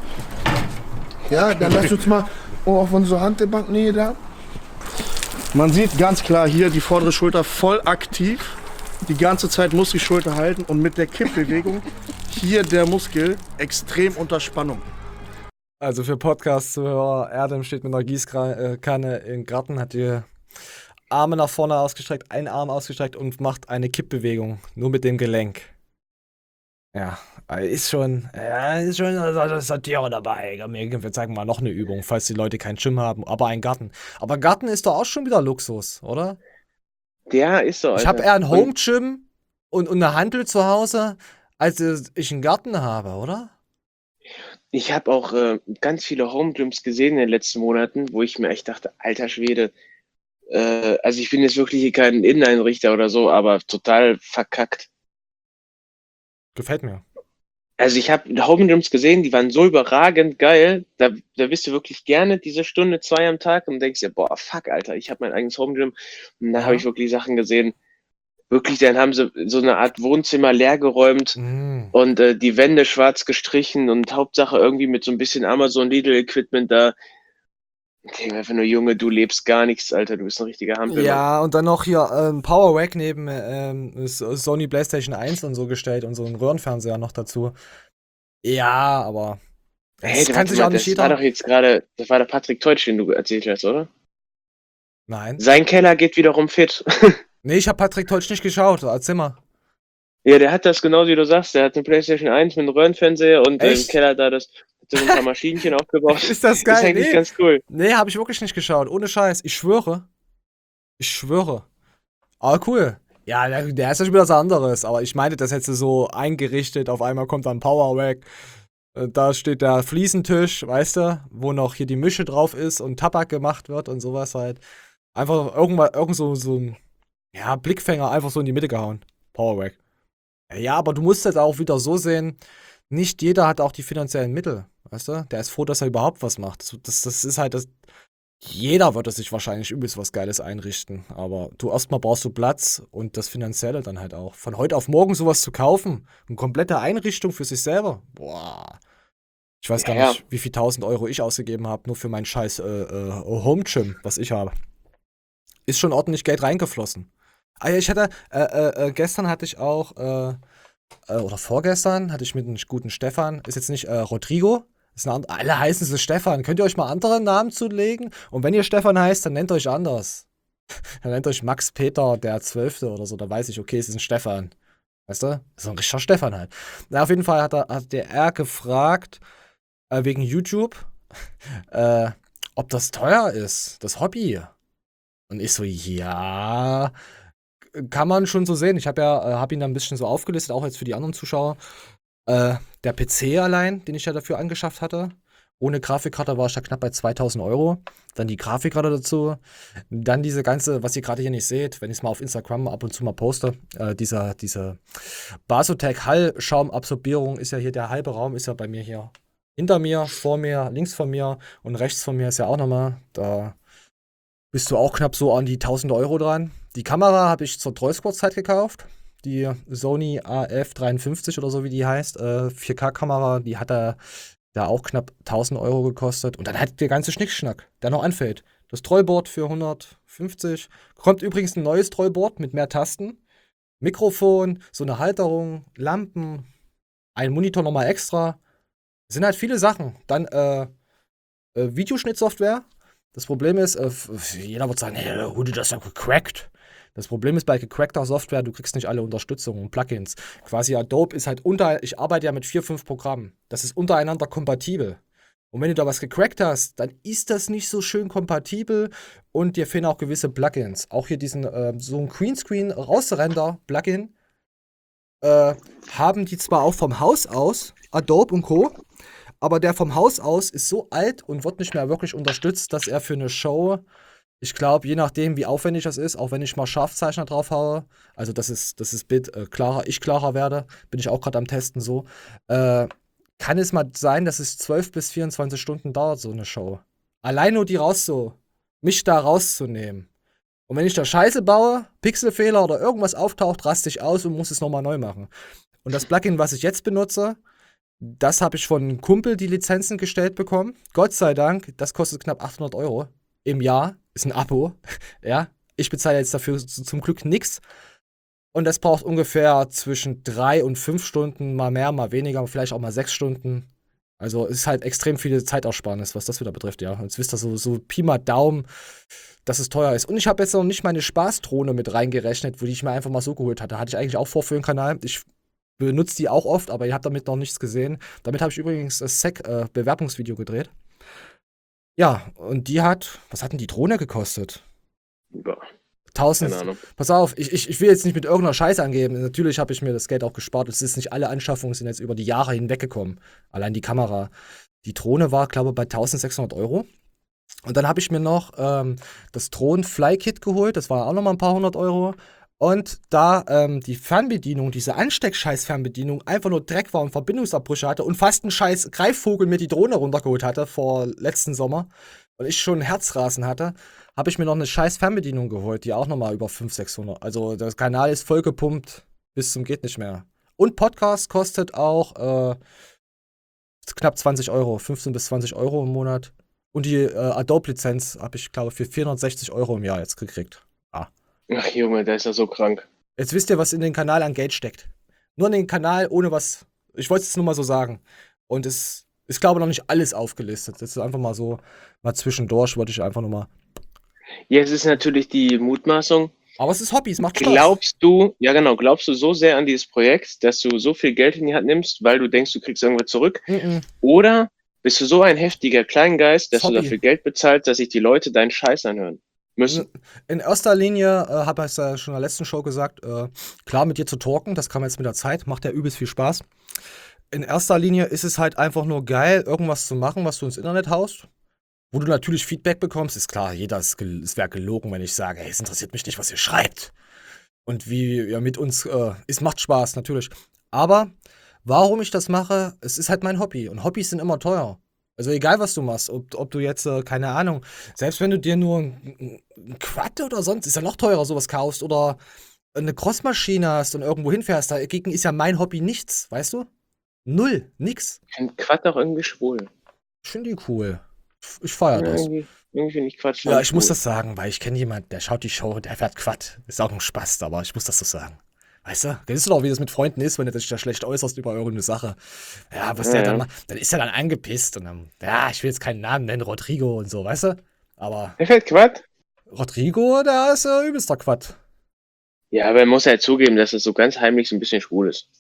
Ja, dann lass uns mal auf unsere Hantelbanknähe da. Man sieht ganz klar hier die vordere Schulter voll aktiv. Die ganze Zeit muss die Schulter halten und mit der Kippbewegung hier der Muskel extrem unter Spannung. Also für Podcast-Zuhörer, Erdem steht mit einer Gießkanne im Garten, hat ihr Arme nach vorne ausgestreckt, einen Arm ausgestreckt und macht eine Kippbewegung, nur mit dem Gelenk. Ja, ist schon Satire dabei. Wir zeigen mal noch eine Übung, falls die Leute kein Gym haben, aber einen Garten. Aber Garten ist doch auch schon wieder Luxus, oder? Der ist so, Ich habe Alter. eher ein Und Home-Gym und eine Hantel zu Hause, als ich einen Garten habe, oder? ich habe auch ganz viele Home Gyms gesehen in den letzten Monaten, wo ich mir echt dachte, alter Schwede, also ich bin jetzt wirklich hier kein Inneneinrichter oder so, aber total verkackt. Gefällt mir. Also ich habe Home Gyms gesehen, die waren so überragend geil, da bist du wirklich gerne diese Stunde, 2 am Tag und denkst dir, boah, fuck, Alter, ich habe mein eigenes Home Gym. Und da habe ich Ja. wirklich Sachen gesehen. Wirklich, dann haben sie so eine Art Wohnzimmer leergeräumt und die Wände schwarz gestrichen und Hauptsache irgendwie mit so ein bisschen Amazon Lidl Equipment da. Ich denke mir einfach nur, Junge, du lebst gar nichts, Alter, du bist ein richtiger Hampelmann. Ja, und dann noch hier Power Rack neben Sony PlayStation 1 und so gestellt und so ein Röhrenfernseher noch dazu. Ja, aber Hey, das kann warte sich mal, auch nicht das war jeder. doch jetzt gerade, das war der Patrick Teutsch, den du erzählt hast, oder? Nein. Sein Keller geht wiederum fit. Nee, ich habe Patrick Teutsch nicht geschaut. Erzähl mal. Ja, der hat das genau wie du sagst. Der hat eine PlayStation 1 mit einem Röhrenfernseher und im Echt? Keller da hat so ein paar Maschinchen aufgebaut. Ist das Ist geil? eigentlich Nee. ganz cool. Nee, habe ich wirklich nicht geschaut. Ohne Scheiß. Ich schwöre. Ich schwöre. Aber cool. Ja, der ist ja schon wieder was anderes. Aber ich meinte, das hätte so eingerichtet. Auf einmal kommt dann Power Rack. Da steht der Fliesentisch, weißt du, wo noch hier die Mische drauf ist und Tabak gemacht wird und sowas halt. Einfach irgend so ein Blickfänger einfach so in die Mitte gehauen. Power Rack. Ja, aber du musst jetzt auch wieder so sehen, nicht jeder hat auch die finanziellen Mittel, weißt du? Der ist froh, dass er überhaupt was macht. Das ist halt das. Jeder würde sich wahrscheinlich übelst was Geiles einrichten, aber du erstmal brauchst du Platz und das Finanzielle dann halt auch. Von heute auf morgen sowas zu kaufen, eine komplette Einrichtung für sich selber, boah. Ich weiß gar Ja, nicht, wie viel 1000 Euro ich ausgegeben habe, nur für mein scheiß Home-Gym, was ich habe. Ist schon ordentlich Geld reingeflossen. Ah ja, gestern hatte ich auch, oder vorgestern hatte ich mit einem guten Stefan, ist jetzt nicht Rodrigo, alle heißen sie Stefan. Könnt ihr euch mal andere Namen zulegen? Und wenn ihr Stefan heißt, dann nennt euch anders. Dann nennt euch Max Peter der 12. oder so, da weiß ich, okay, es ist ein Stefan. Weißt du? Das ist ein richtiger Stefan halt. Na, auf jeden Fall hat der gefragt, wegen YouTube, ob das teuer ist, das Hobby. Und ich so, ja, kann man schon so sehen. Ich hab ihn da ein bisschen so aufgelistet, auch jetzt für die anderen Zuschauer. Der PC allein, den ich ja dafür angeschafft hatte. Ohne Grafikkarte war ich da knapp bei 2000 Euro. Dann die Grafikkarte dazu. Dann diese ganze, was ihr gerade hier nicht seht, wenn ich es mal auf Instagram ab und zu mal poste, diese Basotec Hallschaumabsorbierung ist ja hier, der halbe Raum ist ja bei mir hier. Hinter mir, vor mir, links von mir und rechts von mir ist ja auch nochmal. Da bist du auch knapp so an die 1000 Euro dran. Die Kamera habe ich zur Trollsquad-Zeit gekauft. Die Sony AF53 oder so wie die heißt, 4K-Kamera, die hat da auch knapp 1000 Euro gekostet. Und dann hat der ganze Schnickschnack, der noch anfällt. Das Trollboard für 150. Kommt übrigens ein neues Trollboard mit mehr Tasten. Mikrofon, so eine Halterung, Lampen, ein Monitor nochmal extra. Das sind halt viele Sachen. Dann Videoschnittsoftware. Das Problem ist, jeder wird sagen, hey, wurde das ja gecrackt? Das Problem ist bei gecrackter Software, du kriegst nicht alle Unterstützung und Plugins. Quasi Adobe ist halt ich arbeite ja mit 4, 5 Programmen. Das ist untereinander kompatibel. Und wenn du da was gecrackt hast, dann ist das nicht so schön kompatibel und dir fehlen auch gewisse Plugins. Auch hier diesen, so ein Greenscreen-Rausrender-Plugin haben die zwar auch vom Haus aus, Adobe und Co., aber der vom Haus aus ist so alt und wird nicht mehr wirklich unterstützt, dass er für eine Show, ich glaube, je nachdem, wie aufwendig das ist, auch wenn ich mal Scharfzeichner drauf haue, also das Bild klarer werde, bin ich auch gerade am Testen so, kann es mal sein, dass es 12 bis 24 Stunden dauert, so eine Show. Allein nur mich da rauszunehmen. Und wenn ich da Scheiße baue, Pixelfehler oder irgendwas auftaucht, raste ich aus und muss es nochmal neu machen. Und das Plugin, was ich jetzt benutze, das habe ich von einem Kumpel die Lizenzen gestellt bekommen. Gott sei Dank, das kostet knapp 800 Euro im Jahr. Ist ein Abo. Ja, ich bezahle jetzt dafür zum Glück nichts. Und das braucht ungefähr zwischen 3 und 5 Stunden, mal mehr, mal weniger, vielleicht auch mal 6 Stunden. Also es ist halt extrem viel Zeitersparnis, was das wieder betrifft, ja. Jetzt wisst ihr so Pi mal Daumen, dass es teuer ist. Und ich habe jetzt noch nicht meine Spaßdrohne mit reingerechnet, wo die ich mir einfach mal so geholt hatte. Hatte ich eigentlich auch vor für den Kanal. Ich benutze die auch oft, aber ihr habt damit noch nichts gesehen. Damit habe ich übrigens das SEC-Bewerbungsvideo gedreht. Ja, und was hat denn die Drohne gekostet? Ja, 1000. keine Ahnung. Pass auf, ich will jetzt nicht mit irgendeiner Scheiße angeben. Natürlich habe ich mir das Geld auch gespart. Es ist nicht alle Anschaffungen sind jetzt über die Jahre hinweggekommen. Allein die Kamera. Die Drohne war, glaube ich, bei 1600 Euro. Und dann habe ich mir noch das Drohnen-Fly-Kit geholt. Das war auch nochmal ein paar hundert Euro. Und da die Fernbedienung, diese Ansteckscheiß-Fernbedienung, einfach nur Dreck war und Verbindungsabbrüche hatte und fast ein scheiß Greifvogel mir die Drohne runtergeholt hatte vor letzten Sommer und ich schon Herzrasen hatte, habe ich mir noch eine scheiß Fernbedienung geholt, die auch nochmal über 500, 600. Also der Kanal ist vollgepumpt bis zum geht nicht mehr. Und Podcast kostet auch knapp 20 Euro, 15 bis 20 Euro im Monat. Und die Adobe-Lizenz habe ich, glaube ich, für 460 Euro im Jahr jetzt gekriegt. Ach Junge, der ist ja so krank. Jetzt wisst ihr, was in den Kanal an Geld steckt. Nur in den Kanal, ohne was. Ich wollte es nur mal so sagen. Und es ist, glaube ich, noch nicht alles aufgelistet. Das ist einfach mal so, mal zwischendurch wollte ich einfach nur mal. Ja, es ist natürlich die Mutmaßung. Aber es ist Hobby, es macht Spaß. Glaubst du so sehr an dieses Projekt, dass du so viel Geld in die Hand nimmst, weil du denkst, du kriegst irgendwas zurück? Oder bist du so ein heftiger Kleingeist, dass du dafür Geld bezahlst, dass sich die Leute deinen Scheiß anhören müssen? In erster Linie, habe ich es ja schon in der letzten Show gesagt, klar mit dir zu talken, das kam jetzt mit der Zeit, macht ja übelst viel Spaß. In erster Linie ist es halt einfach nur geil, irgendwas zu machen, was du ins Internet haust. Wo du natürlich Feedback bekommst, ist klar, es wäre gelogen, wenn ich sage, hey, es interessiert mich nicht, was ihr schreibt. Und wie ihr mit uns, es macht Spaß, natürlich. Aber warum ich das mache, es ist halt mein Hobby. Und Hobbys sind immer teuer. Also egal, was du machst, ob du jetzt, keine Ahnung, selbst wenn du dir nur ein Quad oder sonst, ist ja noch teurer, sowas kaufst oder eine Crossmaschine hast und irgendwo hinfährst, dagegen ist ja mein Hobby nichts, weißt du? Null, nix. Ich finde Quad auch irgendwie schwul. Ich finde die cool. Ich feiere das. Irgendwie finde ich Quatsch. Ja, ich muss das sagen, weil ich kenne jemanden, der schaut die Show, der fährt Quad. Ist auch ein Spaß, aber ich muss das so sagen. Weißt du? Kennst du doch, wie das mit Freunden ist, wenn du dich da schlecht äußerst über irgendeine Sache. Ja, was der dann macht, dann ist er dann angepisst und dann, ja, ich will jetzt keinen Namen nennen, Rodrigo und so, weißt du? Aber. Der fährt Quad? Rodrigo, der ist übelster Quad. Ja, aber er muss halt zugeben, dass es so ganz heimlich so ein bisschen schwul ist.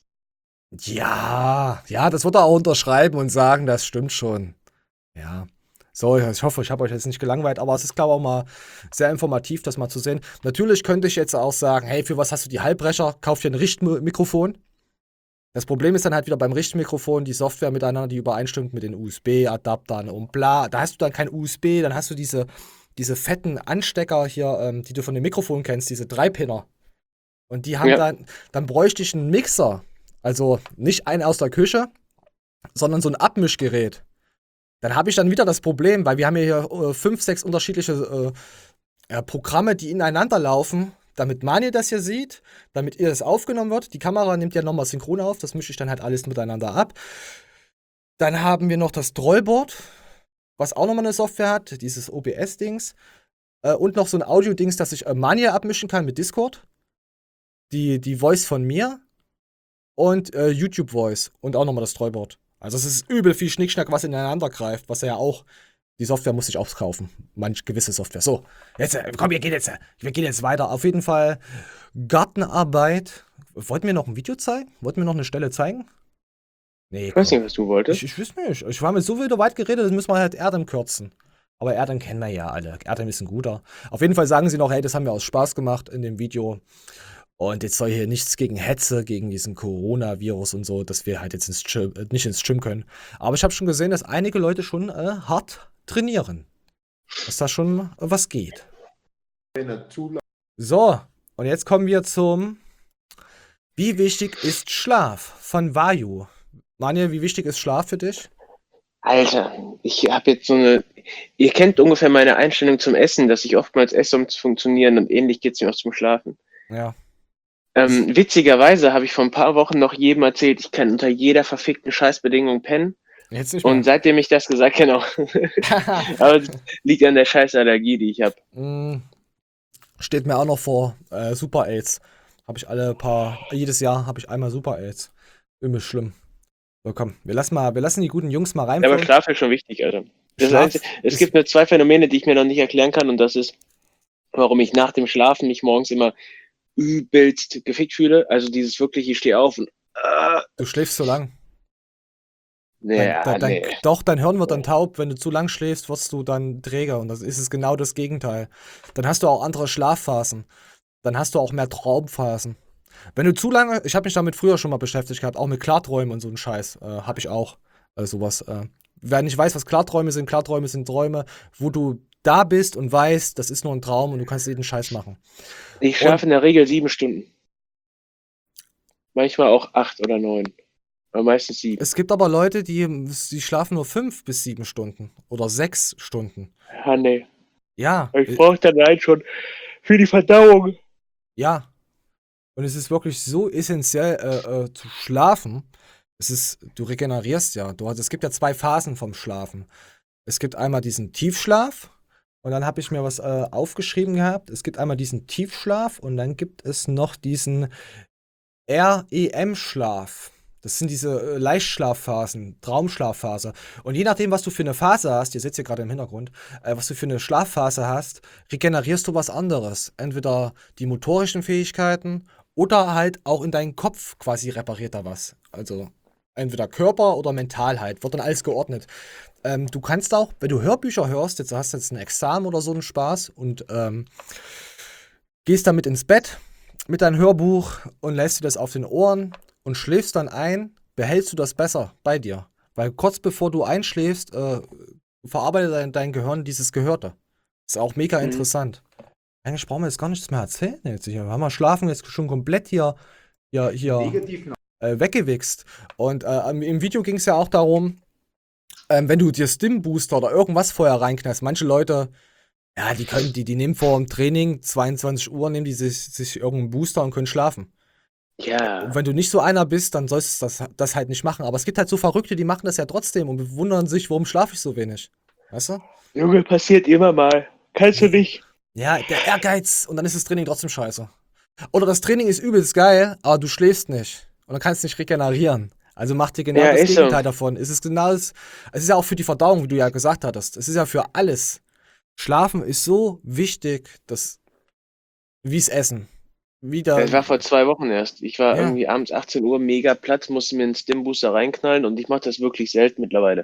Ja, das wird er auch unterschreiben und sagen, das stimmt schon. Ja. So, ich hoffe, ich habe euch jetzt nicht gelangweilt, aber es ist, glaube ich, auch mal sehr informativ, das mal zu sehen. Natürlich könnte ich jetzt auch sagen, hey, für was hast du die Halbbrecher? Kauf dir ein Richtmikrofon. Das Problem ist dann halt wieder beim Richtmikrofon, die Software miteinander, die übereinstimmt mit den USB-Adaptern und bla. Da hast du dann kein USB, dann hast du diese fetten Anstecker hier, die du von dem Mikrofon kennst, diese 3-Pinner. Und die haben dann bräuchte ich einen Mixer. Also nicht einen aus der Küche, sondern so ein Abmischgerät. Dann habe ich dann wieder das Problem, weil wir haben hier 5, 6 unterschiedliche Programme, die ineinander laufen, damit Mani das hier sieht, damit ihr das aufgenommen wird. Die Kamera nimmt ja nochmal synchron auf, das mische ich dann halt alles miteinander ab. Dann haben wir noch das Trollboard, was auch nochmal eine Software hat, dieses OBS-Dings. Und noch so ein Audio-Dings, dass ich Mani abmischen kann mit Discord. Die Voice von mir. Und YouTube-Voice. Und auch nochmal das Trollboard. Also es ist übel viel Schnickschnack, was ineinander greift, was ja auch, die Software muss ich auch kaufen. Gewisse Software. So, jetzt, komm, wir gehen jetzt weiter. Auf jeden Fall Gartenarbeit. Wollten wir noch ein Video zeigen? Wollten wir noch eine Stelle zeigen? Nee, ich weiß nicht, was du wolltest. Ich weiß nicht. Ich war mit so wieder weit geredet, das müssen wir halt Erdem kürzen. Aber Erdem kennen wir ja alle. Erdem ist ein guter. Auf jeden Fall sagen sie noch, hey, das haben wir aus Spaß gemacht in dem Video. Und jetzt soll hier nichts gegen Hetze, gegen diesen Coronavirus und so, dass wir halt jetzt nicht ins Gym können. Aber ich habe schon gesehen, dass einige Leute schon hart trainieren. Dass da schon was geht. So, und jetzt kommen wir zum Wie wichtig ist Schlaf von Vayu. Manuel, wie wichtig ist Schlaf für dich? Alter, ich habe jetzt ihr kennt ungefähr meine Einstellung zum Essen, dass ich oftmals esse, um zu funktionieren und ähnlich geht es mir auch zum Schlafen. Ja. Witzigerweise habe ich vor ein paar Wochen noch jedem erzählt, ich kann unter jeder verfickten Scheißbedingung pennen. Jetzt nicht mehr. Und seitdem ich das gesagt habe, genau. Aber das liegt an der Scheißallergie, die ich habe. Steht mir auch noch vor, Super AIDS. Habe ich jedes Jahr habe ich einmal Super AIDS. Übel schlimm. So, komm, wir lassen die guten Jungs mal Ja, aber reinfallen. Schlaf ist schon wichtig, Alter. Schlaf Es ist- gibt nur 2 Phänomene, die ich mir noch nicht erklären kann, und das ist, warum ich nach dem Schlafen mich morgens immer übelst gefickt fühle. Also dieses wirklich, ich stehe auf und Du schläfst zu lang. ja, nee. Doch, dein Hirn wird dann taub. Wenn du zu lang schläfst, wirst du dann träger. Und das ist es genau das Gegenteil. Dann hast du auch andere Schlafphasen. Dann hast du auch mehr Traumphasen. Wenn du zu lange, ich habe mich damit früher schon mal beschäftigt gehabt, auch mit Klarträumen und so einen Scheiß, habe ich auch. Sowas. Wer nicht weiß, was Klarträume sind Träume, wo du da bist und weißt, das ist nur ein Traum und du kannst jeden Scheiß machen. Ich schlafe in der Regel 7 Stunden. Manchmal auch 8 oder 9. Aber meistens 7. Es gibt aber Leute, die schlafen nur 5 bis 7 Stunden oder 6 Stunden. Ja, nee. Ja, Ich brauche dann halt schon für die Verdauung. ja. Und es ist wirklich so essentiell zu schlafen. Du regenerierst ja. Es gibt ja 2 Phasen vom Schlafen. Es gibt einmal diesen Tiefschlaf und dann habe ich mir was aufgeschrieben gehabt. Es gibt einmal diesen Tiefschlaf und dann gibt es noch diesen REM-Schlaf. Das sind diese Leichtschlafphasen, Traumschlafphase. Und je nachdem, was du für eine Phase hast, ihr seht hier gerade im Hintergrund, was du für eine Schlafphase hast, regenerierst du was anderes. Entweder die motorischen Fähigkeiten oder halt auch in deinen Kopf quasi repariert da was. Also entweder Körper oder mental halt, wird dann alles geordnet. Du kannst auch, wenn du Hörbücher hörst, jetzt hast du jetzt ein Examen oder so einen Spaß und gehst damit ins Bett mit deinem Hörbuch und lässt dir das auf den Ohren und schläfst dann ein, behältst du das besser bei dir. Weil kurz bevor du einschläfst, verarbeitet dein Gehirn dieses Gehörte. Ist auch mega interessant. Eigentlich brauchen wir jetzt gar nichts mehr erzählen jetzt. Wir haben mal Schlafen jetzt schon komplett hier weggewichst. Und im Video ging es ja auch darum, wenn du dir Stim-Booster oder irgendwas vorher reinknallst, manche Leute, ja, die nehmen vor dem Training, 22 Uhr, nehmen die sich irgendeinen Booster und können schlafen. Ja. Und wenn du nicht so einer bist, dann sollst du das halt nicht machen. Aber es gibt halt so Verrückte, die machen das ja trotzdem und bewundern sich, warum schlafe ich so wenig. Weißt du? Junge, passiert immer mal. Kannst du nicht. Ja, der Ehrgeiz und dann ist das Training trotzdem scheiße. Oder das Training ist übelst geil, aber du schläfst nicht. Und dann kannst du nicht regenerieren. Also mach dir genau Ja, das ist Gegenteil so. davon. Es ist ja auch für die Verdauung, wie du ja gesagt hattest. Es ist ja für alles. Schlafen ist so wichtig, wie das Essen. Das war vor 2 Wochen erst. Ich war Ja. irgendwie abends 18 Uhr mega platt, musste mir einen Stim-Booster reinknallen und ich mache das wirklich selten mittlerweile.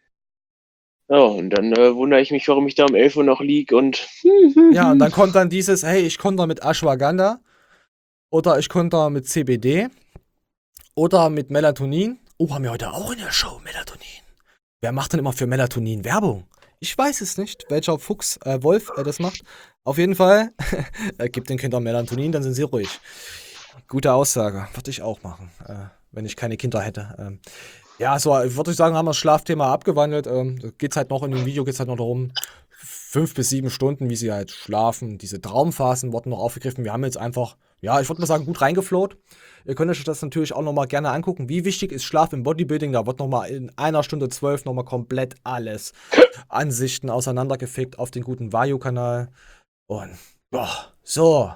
Oh, und dann wundere ich mich, warum ich da um 11 Uhr noch lieg und Ja, und dann kommt dann dieses, hey, ich konnte mit Ashwagandha oder ich konnte mit CBD oder mit Melatonin. Oh, haben wir heute auch in der Show Melatonin. Wer macht denn immer für Melatonin Werbung? Ich weiß es nicht, welcher Fuchs, Wolf das macht. Auf jeden Fall, gibt den Kindern Melatonin, dann sind sie ruhig. Gute Aussage, würde ich auch machen, wenn ich keine Kinder hätte. Ja, so würde ich sagen, haben wir das Schlafthema abgewandelt. Geht's halt noch in dem Video, geht's halt noch darum, 5 bis 7 Stunden, wie sie halt schlafen. Diese Traumphasen wurden noch aufgegriffen. Wir haben jetzt einfach, ja, ich würde mal sagen, gut reingeflowt. Ihr könnt euch das natürlich auch nochmal gerne angucken. Wie wichtig ist Schlaf im Bodybuilding? Da wird nochmal in 1 Stunde 12 nochmal komplett alles Ansichten auseinandergefickt auf den guten Vayu-Kanal. Und, boah, so.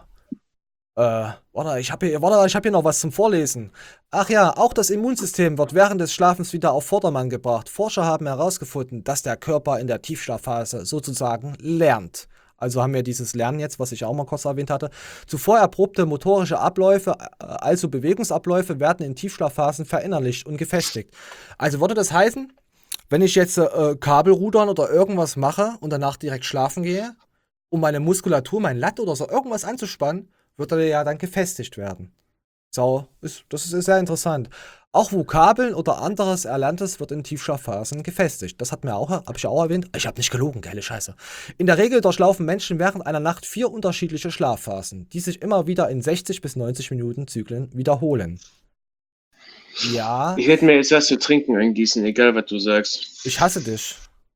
Warte, ich hab hier noch was zum Vorlesen. Ach ja, auch das Immunsystem wird während des Schlafens wieder auf Vordermann gebracht. Forscher haben herausgefunden, dass der Körper in der Tiefschlafphase sozusagen lernt. Also haben wir dieses Lernen jetzt, was ich auch mal kurz erwähnt hatte. Zuvor erprobte motorische Abläufe, also Bewegungsabläufe, werden in Tiefschlafphasen verinnerlicht und gefestigt. Also würde das heißen, wenn ich jetzt Kabelrudern oder irgendwas mache und danach direkt schlafen gehe, um meine Muskulatur, mein Lat oder so irgendwas anzuspannen, wird er ja dann gefestigt werden. So, das ist sehr interessant. Auch Vokabeln oder anderes Erlerntes wird in Tiefschlafphasen gefestigt. Das habe ich ja auch erwähnt. Ich habe nicht gelogen, geile Scheiße. In der Regel durchlaufen Menschen während einer Nacht 4 unterschiedliche Schlafphasen, die sich immer wieder in 60 bis 90 Minuten Zyklen wiederholen. Ja. Ich werde mir jetzt was zu trinken eingießen, egal was du sagst. Ich hasse dich.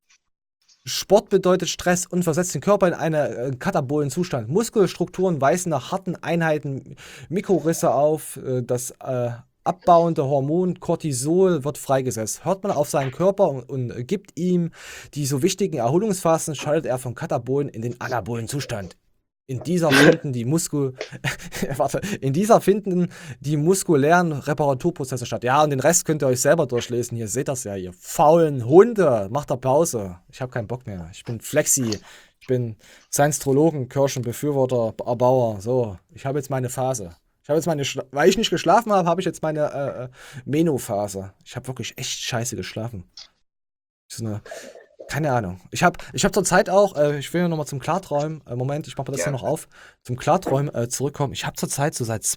Sport bedeutet Stress und versetzt den Körper in einen katabolen Zustand. Muskelstrukturen weisen nach harten Einheiten Mikrorisse auf. Das abbauende Hormon Cortisol wird freigesetzt. Hört man auf seinen Körper und gibt ihm die so wichtigen Erholungsphasen, schaltet er vom katabolen in den anabolen Zustand. In dieser finden die muskulären Reparaturprozesse statt. Ja, und den Rest könnt ihr euch selber durchlesen. Hier seht das ja, ihr faulen Hunde. Macht da Pause. Ich habe keinen Bock mehr. Ich bin Flexi. Ich bin Science-Trologen, Kirchenbefürworter, Erbauer. So, ich habe jetzt meine Phase. Weil ich nicht geschlafen habe, habe ich jetzt meine Meno-Phase. Ich habe wirklich echt scheiße geschlafen. Keine Ahnung. Ich hab zur Zeit auch, ich will ja nochmal zum Klarträumen, Moment, ich mache das hier noch auf, zum Klarträumen zurückkommen. Ich habe zur Zeit so seit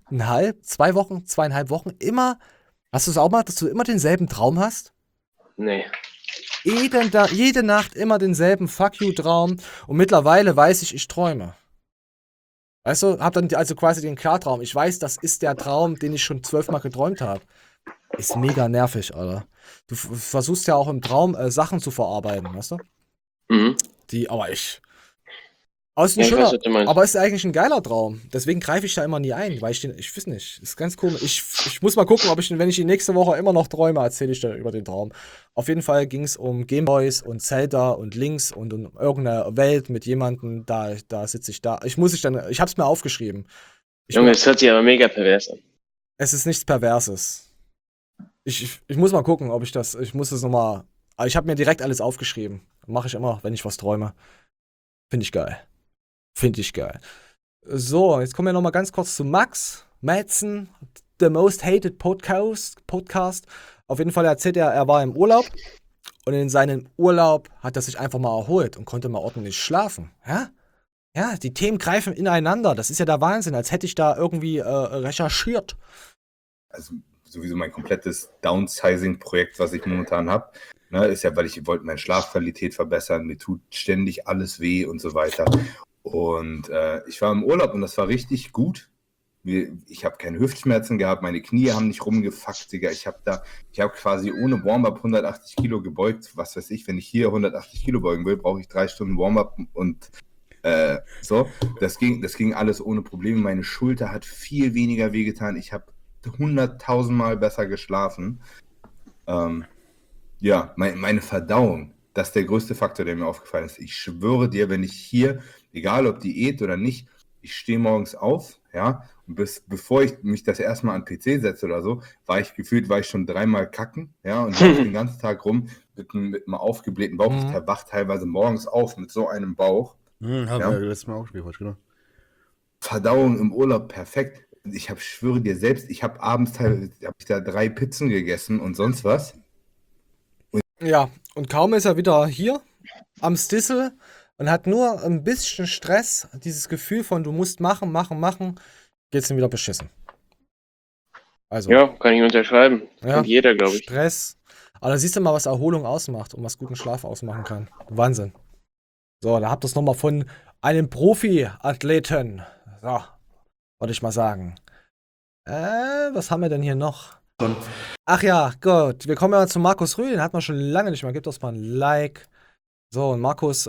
2,5 Wochen immer, hast du es auch mal, dass du immer denselben Traum hast? Nee. Jede Nacht immer denselben Fuck you-Traum und mittlerweile weiß ich träume. Weißt du, hab dann also quasi den Klartraum. Ich weiß, das ist der Traum, den ich schon 12-mal geträumt habe. Ist mega nervig, Alter. Du versuchst ja auch im Traum Sachen zu verarbeiten, weißt du? Mhm. Aber ich weiß, was du meinst. aber ist eigentlich ein geiler Traum. Deswegen greife ich da immer nie ein, weil ich weiß nicht, ist ganz komisch. Ich muss mal gucken, wenn ich die nächste Woche immer noch träume, erzähle ich dann über den Traum. Auf jeden Fall ging es um Gameboys und Zelda und Links und um irgendeine Welt mit jemandem, da sitze ich da. Ich hab's mir aufgeschrieben. Junge, es hört sich aber mega pervers an. Es ist nichts Perverses. Ich muss mal gucken, ich muss es nochmal, ich habe mir direkt alles aufgeschrieben. Mache ich immer, wenn ich was träume. Finde ich geil. So, jetzt kommen wir nochmal ganz kurz zu Max Madsen, The Most Hated Podcast. Auf jeden Fall erzählt er war im Urlaub und in seinem Urlaub hat er sich einfach mal erholt und konnte mal ordentlich schlafen. Ja? Ja, die Themen greifen ineinander. Das ist ja der Wahnsinn, als hätte ich da irgendwie recherchiert. Also sowieso mein komplettes Downsizing-Projekt, was ich momentan habe, ne, ist ja, weil ich wollte meine Schlafqualität verbessern, mir tut ständig alles weh und so weiter. Und ich war im Urlaub und das war richtig gut. Ich habe keine Hüftschmerzen gehabt, meine Knie haben nicht rumgefuckt, Digga. Ich habe quasi ohne Warm-up 180 Kilo gebeugt. Was weiß ich, wenn ich hier 180 Kilo beugen will, brauche ich 3 Stunden Warm-up und so. Das ging alles ohne Probleme. Meine Schulter hat viel weniger wehgetan. Ich habe 100.000 Mal besser geschlafen. Ja, meine Verdauung, das ist der größte Faktor, der mir aufgefallen ist. Ich schwöre dir, wenn ich hier, egal ob Diät oder nicht, ich stehe morgens auf, ja, und bevor ich mich das erstmal an den PC setze oder so, war ich schon 3-mal kacken, ja, und ich den ganzen Tag rum mit einem aufgeblähten Bauch. Ich wach teilweise morgens auf mit so einem Bauch. Haben wir letztes Mal auch gespielt, genau. Verdauung im Urlaub perfekt. Schwöre dir selbst, ich habe abends teilweise da 3 Pizzen gegessen und sonst was. Ja, und kaum ist er wieder hier am Stissel und hat nur ein bisschen Stress, dieses Gefühl von du musst machen, geht's ihm wieder beschissen. Also, ja, kann ich unterschreiben. Ja, Kennt jeder, glaube ich. Stress. Aber da siehst du mal, was Erholung ausmacht und was guten Schlaf ausmachen kann. Wahnsinn. So, da habt ihr es nochmal von einem Profi-Athleten. So, wollte ich mal sagen. Was haben wir denn hier noch? Ach ja, gut. Wir kommen ja zu Markus Rühl. Den hat man schon lange nicht mehr. Gebt uns mal ein Like. So, und Markus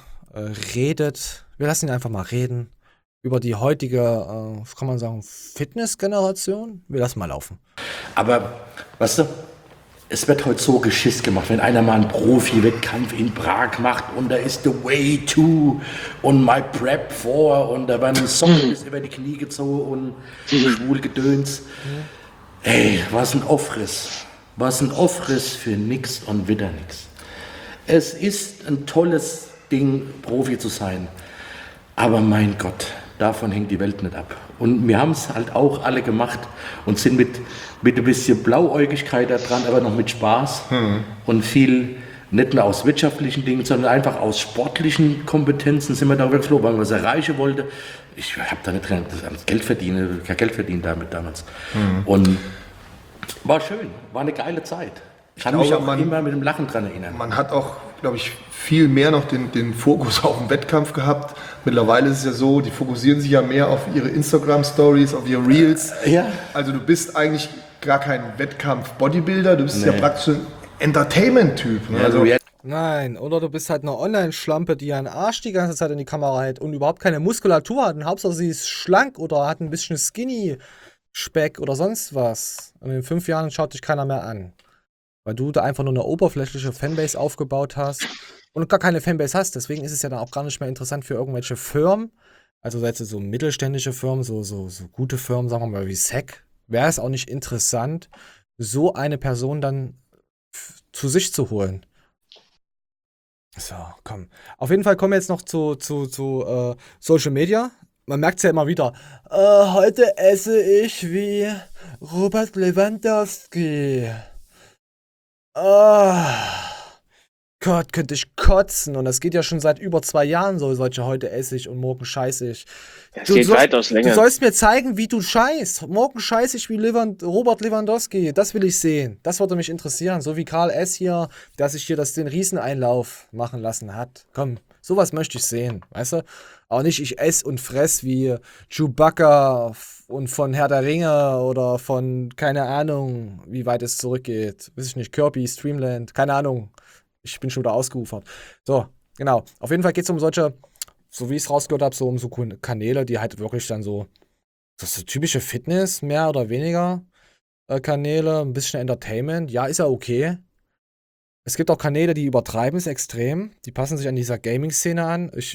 redet. Wir lassen ihn einfach mal reden. Über die heutige, kann man sagen, Fitness-Generation. Wir lassen mal laufen. Aber, weißt du, es wird heute so Geschiss gemacht, wenn einer mal einen Profi-Wettkampf in Prag macht und da ist the way to und my prep for und da werden Songs über die Knie gezogen und schwul Gedöns. Ey, was ein Aufriss. Was ein Aufriss für nix und wieder nix. Es ist ein tolles Ding, Profi zu sein. Aber mein Gott, davon hängt die Welt nicht ab. Und wir haben es halt auch alle gemacht und sind mit ein bisschen Blauäugigkeit da dran, aber noch mit Spaß und viel, nicht nur aus wirtschaftlichen Dingen, sondern einfach aus sportlichen Kompetenzen sind wir da geflogen, weil man was erreichen wollte. Ich habe da nicht kein Geld verdient damit damals. Und war schön, war eine geile Zeit. Ich kann mich auch immer mit dem Lachen dran erinnern. Man hat auch, glaube ich, viel mehr noch den Fokus auf den Wettkampf gehabt. Mittlerweile ist es ja so, die fokussieren sich ja mehr auf ihre Instagram-Stories, auf ihre Reels. Ja. Also du bist eigentlich gar kein Wettkampf-Bodybuilder, du bist ja praktisch ein Entertainment-Typ. Ne? Ja, also, Nein, oder du bist halt eine Online-Schlampe, die ihren Arsch die ganze Zeit in die Kamera hält und überhaupt keine Muskulatur hat. Und Hauptsache sie ist schlank oder hat ein bisschen Skinny-Speck oder sonst was. Und in 5 Jahren schaut dich keiner mehr an. Weil du da einfach nur eine oberflächliche Fanbase aufgebaut hast und gar keine Fanbase hast. Deswegen ist es ja dann auch gar nicht mehr interessant für irgendwelche Firmen, Also jetzt so mittelständische Firmen, so gute Firmen, sagen wir mal wie SEC, wäre es auch nicht interessant, so eine Person dann zu sich zu holen. So, komm. Auf jeden Fall kommen wir jetzt noch zu Social Media. Man merkt es ja immer wieder. Heute esse ich wie Robert Lewandowski. Gott, könnte ich kotzen. Und das geht ja schon seit über 2 Jahren so, solche heute esse ich und morgen scheiße ich. Das geht weitaus länger. Du sollst mir zeigen, wie du scheißt. Morgen scheiße ich wie Robert Lewandowski. Das will ich sehen. Das würde mich interessieren. So wie Karl S. hier, der sich hier den Rieseneinlauf machen lassen hat. Komm, sowas möchte ich sehen, weißt du? Aber nicht, ich esse und fress wie Chewbacca und von Herr der Ringe oder von, keine Ahnung, wie weit es zurückgeht. Weiß ich nicht, Kirby, Streamland, keine Ahnung. Ich bin schon wieder ausgeufert. So, genau. Auf jeden Fall geht es um solche, so wie ich es rausgehört habe, so um so Kanäle, die halt wirklich dann so, das ist so typische Fitness, mehr oder weniger Kanäle, ein bisschen Entertainment. Ja, ist ja okay. Es gibt auch Kanäle, die übertreiben es extrem. Die passen sich an dieser Gaming-Szene an. Ich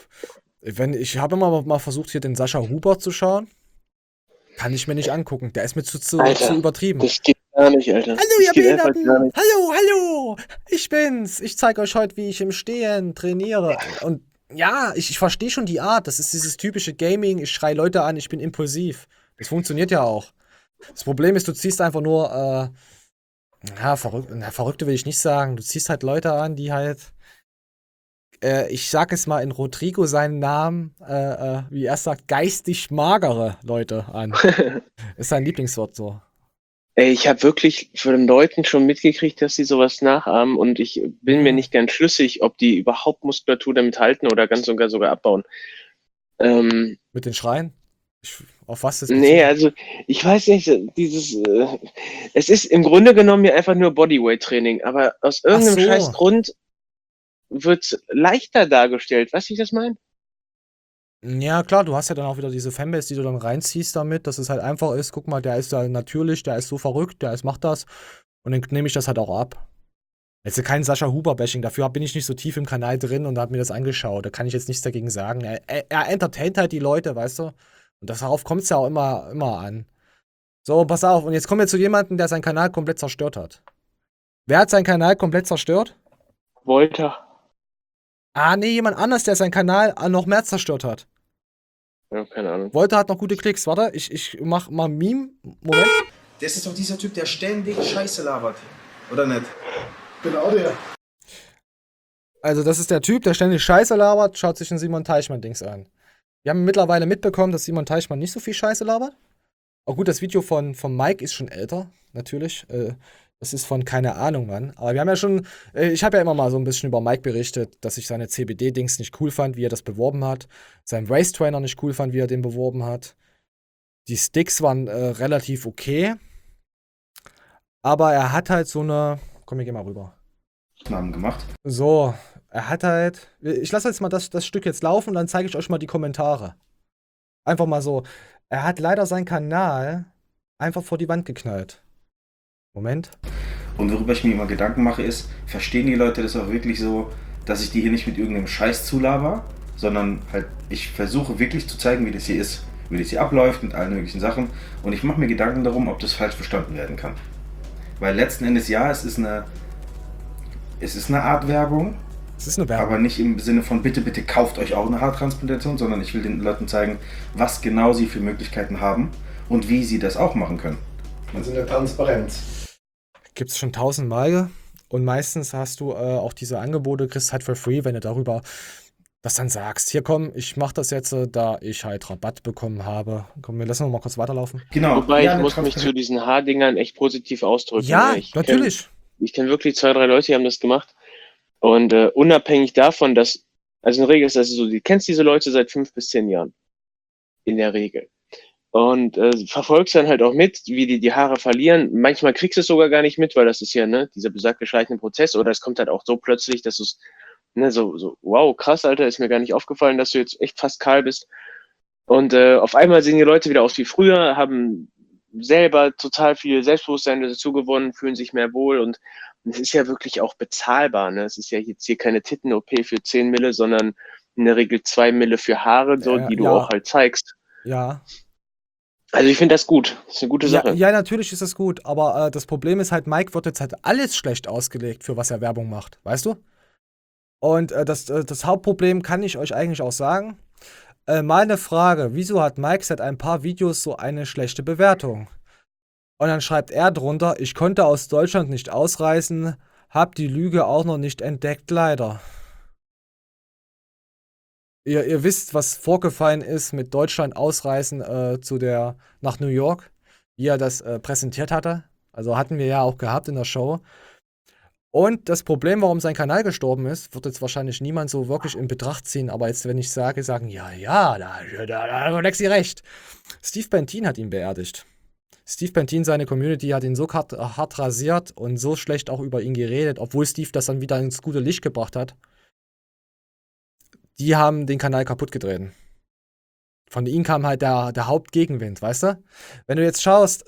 habe immer mal versucht, hier den Sascha Huber zu schauen. Kann ich mir nicht angucken. Der ist mir zu übertrieben. Das geht gar nicht, Alter. Hallo, ihr Behinderten! Hallo! Ich bin's! Ich zeige euch heute, wie ich im Stehen trainiere. Und ja, ich verstehe schon die Art. Das ist dieses typische Gaming. Ich schreie Leute an, ich bin impulsiv. Das funktioniert ja auch. Das Problem ist, du ziehst einfach nur, Verrückte will ich nicht sagen. Du ziehst halt Leute an, die halt, ich sag es mal in Rodrigo seinen Namen, wie er sagt, geistig magere Leute an. Ist sein Lieblingswort so. Ey, ich habe wirklich von Leuten schon mitgekriegt, dass sie sowas nachahmen und ich bin mir nicht ganz schlüssig, ob die überhaupt Muskulatur damit halten oder ganz und gar sogar abbauen. Mit den Schreien? Auf was ist das? Nee, also ich weiß nicht, es ist im Grunde genommen ja einfach nur Bodyweight-Training, aber aus irgendeinem so. scheiß Grund wird's leichter dargestellt. Weißt du, wie ich das meine? Ja, klar, du hast ja dann auch wieder diese Fanbase, die du dann reinziehst damit, dass es halt einfach ist, guck mal, der ist da natürlich, der ist so verrückt, macht das und dann nehme ich das halt auch ab. Jetzt kein Sascha Huber-Bashing, dafür bin ich nicht so tief im Kanal drin und habe mir das angeschaut, da kann ich jetzt nichts dagegen sagen. Er entertaint halt die Leute, weißt du, und darauf kommt es ja auch immer an. So, pass auf, und jetzt kommen wir zu jemandem, der seinen Kanal komplett zerstört hat. Wer hat seinen Kanal komplett zerstört? Volta. Ah, nee, jemand anders, der seinen Kanal noch mehr zerstört hat. Ja, keine Ahnung. Volta hat noch gute Klicks, warte, ich mach mal ein Meme. Moment. Das ist doch dieser Typ, der ständig Scheiße labert. Oder nicht? Genau der. Also, das ist der Typ, der ständig Scheiße labert, schaut sich ein Simon Teichmann-Dings an. Wir haben mittlerweile mitbekommen, dass Simon Teichmann nicht so viel Scheiße labert. Auch gut, das Video von Mike ist schon älter, natürlich. Das ist von keine Ahnung, Mann. Aber wir haben ja schon, ich habe ja immer mal so ein bisschen über Mike berichtet, dass ich seine CBD-Dings nicht cool fand, wie er das beworben hat. Seinen Race-Trainer nicht cool fand, wie er den beworben hat. Die Sticks waren relativ okay. Aber er hat halt so eine, komm, wir gehen mal rüber. Namen gemacht. So, er hat halt, ich lasse jetzt mal das Stück jetzt laufen und dann zeige ich euch mal die Kommentare. Einfach mal so, er hat leider seinen Kanal einfach vor die Wand geknallt. Moment. Und worüber ich mir immer Gedanken mache ist, verstehen die Leute das auch wirklich so, dass ich die hier nicht mit irgendeinem Scheiß zulaber, sondern halt, ich versuche wirklich zu zeigen, wie das hier ist, wie das hier abläuft mit allen möglichen Sachen und ich mache mir Gedanken darum, ob das falsch verstanden werden kann. Weil letzten Endes ja, es ist eine Art Werbung, Es ist eine Werbung. aber nicht im Sinne von bitte, bitte kauft euch auch eine Haartransplantation, sondern ich will den Leuten zeigen, was genau sie für Möglichkeiten haben und wie sie das auch machen können. Also eine Transparenz. Gibt es schon 1000-mal und meistens hast du auch diese Angebote, kriegst halt for free, wenn du darüber das dann sagst. Hier komm, ich mach das jetzt, da ich halt Rabatt bekommen habe. Komm, wir lassen noch mal kurz weiterlaufen. Genau. Wobei, Ja, ich muss mich zu diesen Haardingern echt positiv ausdrücken. Ja, Ich natürlich. Ich kenne wirklich 2, 3 Leute, die haben das gemacht. Und unabhängig davon, dass, also in der Regel ist das so, du kennst diese Leute seit 5 bis 10 Jahren. In der Regel. Und verfolgst dann halt auch mit, wie die Haare verlieren. Manchmal kriegst du es sogar gar nicht mit, weil das ist ja, ne, dieser besagte schleichende Prozess. Oder es kommt halt auch so plötzlich, dass du es, ne, so, wow, krass, Alter, ist mir gar nicht aufgefallen, dass du jetzt echt fast kahl bist. Und auf einmal sehen die Leute wieder aus wie früher, haben selber total viel Selbstbewusstsein dazu gewonnen, fühlen sich mehr wohl und es ist ja wirklich auch bezahlbar, ne? Es ist ja jetzt hier keine Titten-OP für 10 Mille, sondern in der Regel 2 Mille für Haare, so, die du ja. auch halt zeigst. Ja. Also ich finde das gut. Das ist eine gute Sache. Ja, natürlich ist das gut, aber das Problem ist halt, Mike wird jetzt halt alles schlecht ausgelegt, für was er Werbung macht, weißt du? Und das Hauptproblem kann ich euch eigentlich auch sagen. Mal eine Frage, wieso hat Mike seit ein paar Videos so eine schlechte Bewertung? Und dann schreibt er drunter, ich konnte aus Deutschland nicht ausreisen, hab die Lüge auch noch nicht entdeckt, leider. Ihr wisst, was vorgefallen ist mit Deutschland ausreisen nach New York, wie er das präsentiert hatte. Also hatten wir ja auch gehabt in der Show. Und das Problem, warum sein Kanal gestorben ist, wird jetzt wahrscheinlich niemand so wirklich in Betracht ziehen. Aber jetzt, wenn ich sagen, ja, da hat Lexi recht. Steve Bentin hat ihn beerdigt. Steve Bentin, seine Community, hat ihn so hart rasiert und so schlecht auch über ihn geredet, obwohl Steve das dann wieder ins gute Licht gebracht hat. Die haben den Kanal kaputt gedreht. Von ihnen kam halt der Hauptgegenwind, weißt du? Wenn du jetzt schaust,